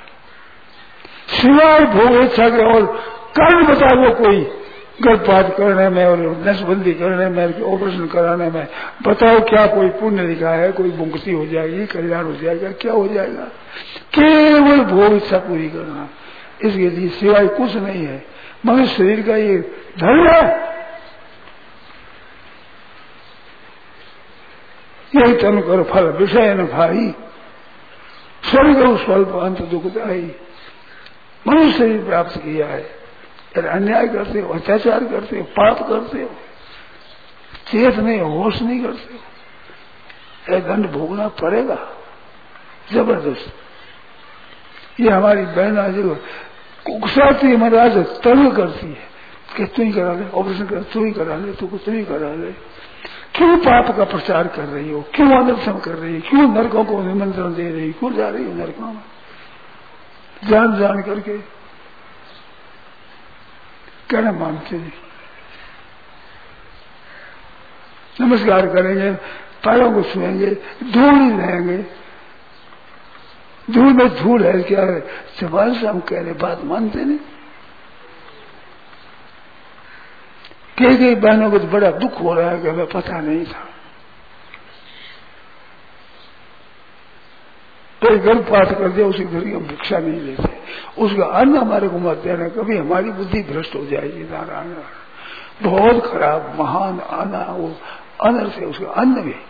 सिवाय भोग इच्छा के और कारण बताओ कोई गर्भपात करने में और नसबंदी करने में, ऑपरेशन कराने में, बताओ क्या कोई पुण्य लिखा है? कोई मुक्ति हो जाएगी, कल्याण हो जाएगा, क्या हो जाएगा? केवल भोग इच्छा पूरी करना, इसके लिए सिवाय कुछ नहीं है। मनुष्य शरीर का ये धर्म है, यही तनु कर फल विषय न भाई, स्वर्ग स्वल्प अंत दुखदायी। मनुष्य शरीर प्राप्त किया है, अन्याय करते हो, अत्याचार करते हो, पाप करते हो, चेत नहीं, होश नहीं करते हो, यह दंड भोगना पड़ेगा जबरदस्त। ये हमारी बहन आज उकसाती महाराज तंग करती है कि तू ही करा ले, ऑपरेशन कर तू ही करा ले, तू तू ही करा ले। क्यों पाप का प्रचार कर रही हो? क्यों अनर्थन कर रही हो? क्यों नरकों को निमंत्रण दे रही हो? क्यों जा रही हो नरकों में जान जान करके? कहना मानते नहीं। नमस्कार करेंगे, पैरों को छुएंगे, धूल ही रहेंगे, धूल में धूल है क्या है? जबान से हम कह रहे, बात मानते नहीं। कई कई बहनों को तो बड़ा दुख हो रहा है कि हमें पता नहीं था। तो गर्भपात कर दिया, उसी घर की हम भिक्षा नहीं लेते, उसका अन्न हमारे को मत देना, कभी हमारी बुद्धि भ्रष्ट हो जाएगी। नारायण बहुत खराब महान आना वो अनर्थ है, उसका अन्न भी।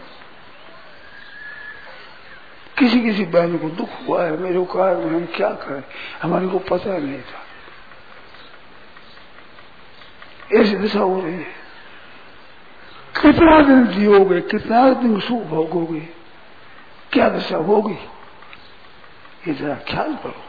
किसी किसी बहन को दुख हुआ है, मेरे को कहा हम क्या करें, हमारे को पता नहीं था। ऐसी दशा हो रही है। कितना दिन जियोगे, कितना दिन सुख भोगोगे, क्या दशा होगी, ये जरा ख्याल करो।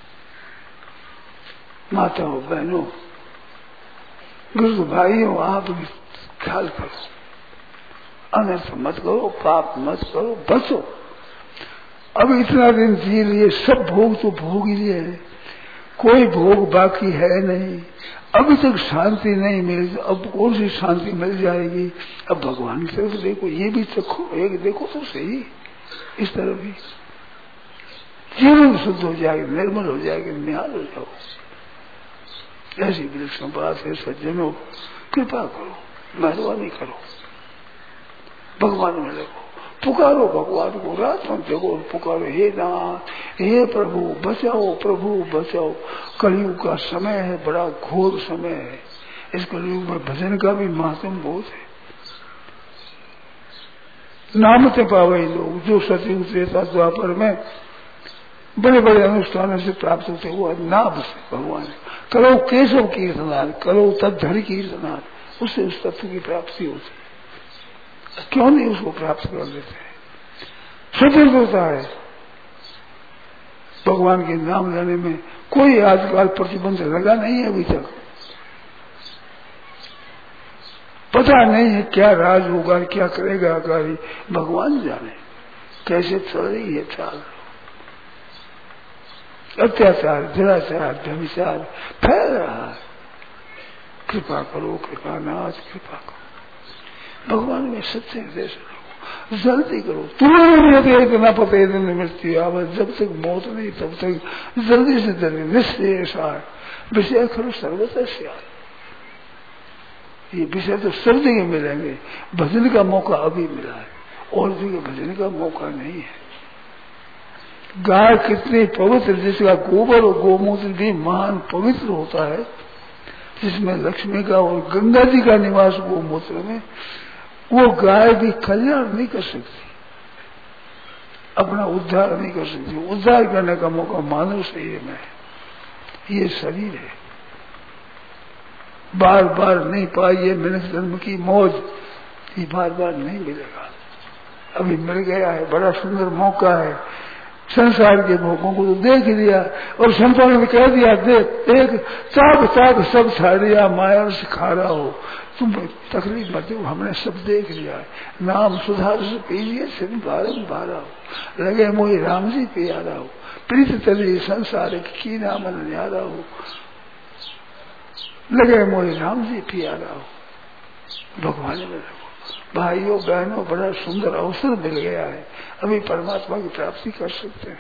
माता हो, बहनों, गुरु भाई हो, आप भी ख्याल करो। अनर्थ मत करो, पाप मत करो, बचो। अब इतना दिन जी लिए, सब भोग तो भोग ही लिए, कोई भोग बाकी है नहीं। अभी तक शांति नहीं मिली, अब कौन सी शांति मिल जाएगी। अब भगवान की तरफ देखो, ये भी चखो, एक देखो तो सही, इस तरफ भी जीवन शुद्ध हो जाएगी, निर्मल हो जाएगी, निहाल हो जाओ। ऐसी विलक्षण बात है। सज्जनों, कृपा करो, मेहरबानी करो, भगवान में लगो, पुकारो भगवान को, रात में जगो पुकारो, हे नाथ, हे प्रभु बचाओ, प्रभु बचाओ। कलयुग का समय है, बड़ा घोर समय है। इस कलयुग में भजन का भी महत्व बहुत है। नाम से पावे लोग, जो सतयुग त्रेता द्वापर में बड़े बड़े अनुष्ठानों से प्राप्त होते हुआ नाम से भगवान। करो केशव कीर्तनाथ, करो तद्धरि कीर्तनाथ, उससे उस तत्व की प्राप्ति होती। क्यों नहीं उसको प्राप्त कर लेते? स्वतंत्र होता है भगवान के नाम लेने में। कोई आजकल प्रतिबंध लगा नहीं है अभी तक। पता नहीं है क्या राज होगा, क्या करेगा आगामी, भगवान जाने। कैसे चल रही है चाल, अत्याचार, दुराचार, व्यभिचार फैल रहा है। कृपा करो, कृपा नाथ, कृपा करो। भगवान में सच्चे हृदय से रहो, जल्दी करो। तुम्हें इतना पता है मृत्यु आवाज, जब तक मौत नहीं तब तक जल्दी से जल्दी निश्चय विषय करो, सर्वतः से आए। ये विषय तो सब जगह मिलेंगे, भजन का मौका अभी मिला है, और जगह भजन का मौका नहीं है। गाय कितनी पवित्र, जिसका गोबर और गोमूत्र भी महान पवित्र होता है, जिसमें लक्ष्मी का और गंगा जी का निवास गोमूत्र में, वो गाय भी कल्याण नहीं कर सकती, अपना उद्धार नहीं कर सकती। उद्धार करने का मौका मानव शरीर में है। ये शरीर है, बार बार नहीं पाई ये मनुष्य जन्म की मौज, ये बार बार नहीं मिलेगा। अभी मिल गया है, बड़ा सुंदर मौका है। संसार के भोगों को तो देख लिया, और संतान ने कह दिया, देख देख चाक चाक सब छा दिया, माया से खा रहा हो, तुम तकलीफ मत दो, हमने सब देख लिया है। नाम सुधार से पीजिए, सिर भारम भारा हो, लगे मोहि राम जी प्यारा हो, प्रीत तली संसार की नाम न्यारा हो, लगे मोहि राम जी प्यारा हो। भगवान में लगो। भाइयों बहनों, बड़ा सुंदर अवसर मिल गया है, अभी परमात्मा की प्राप्ति कर सकते हैं।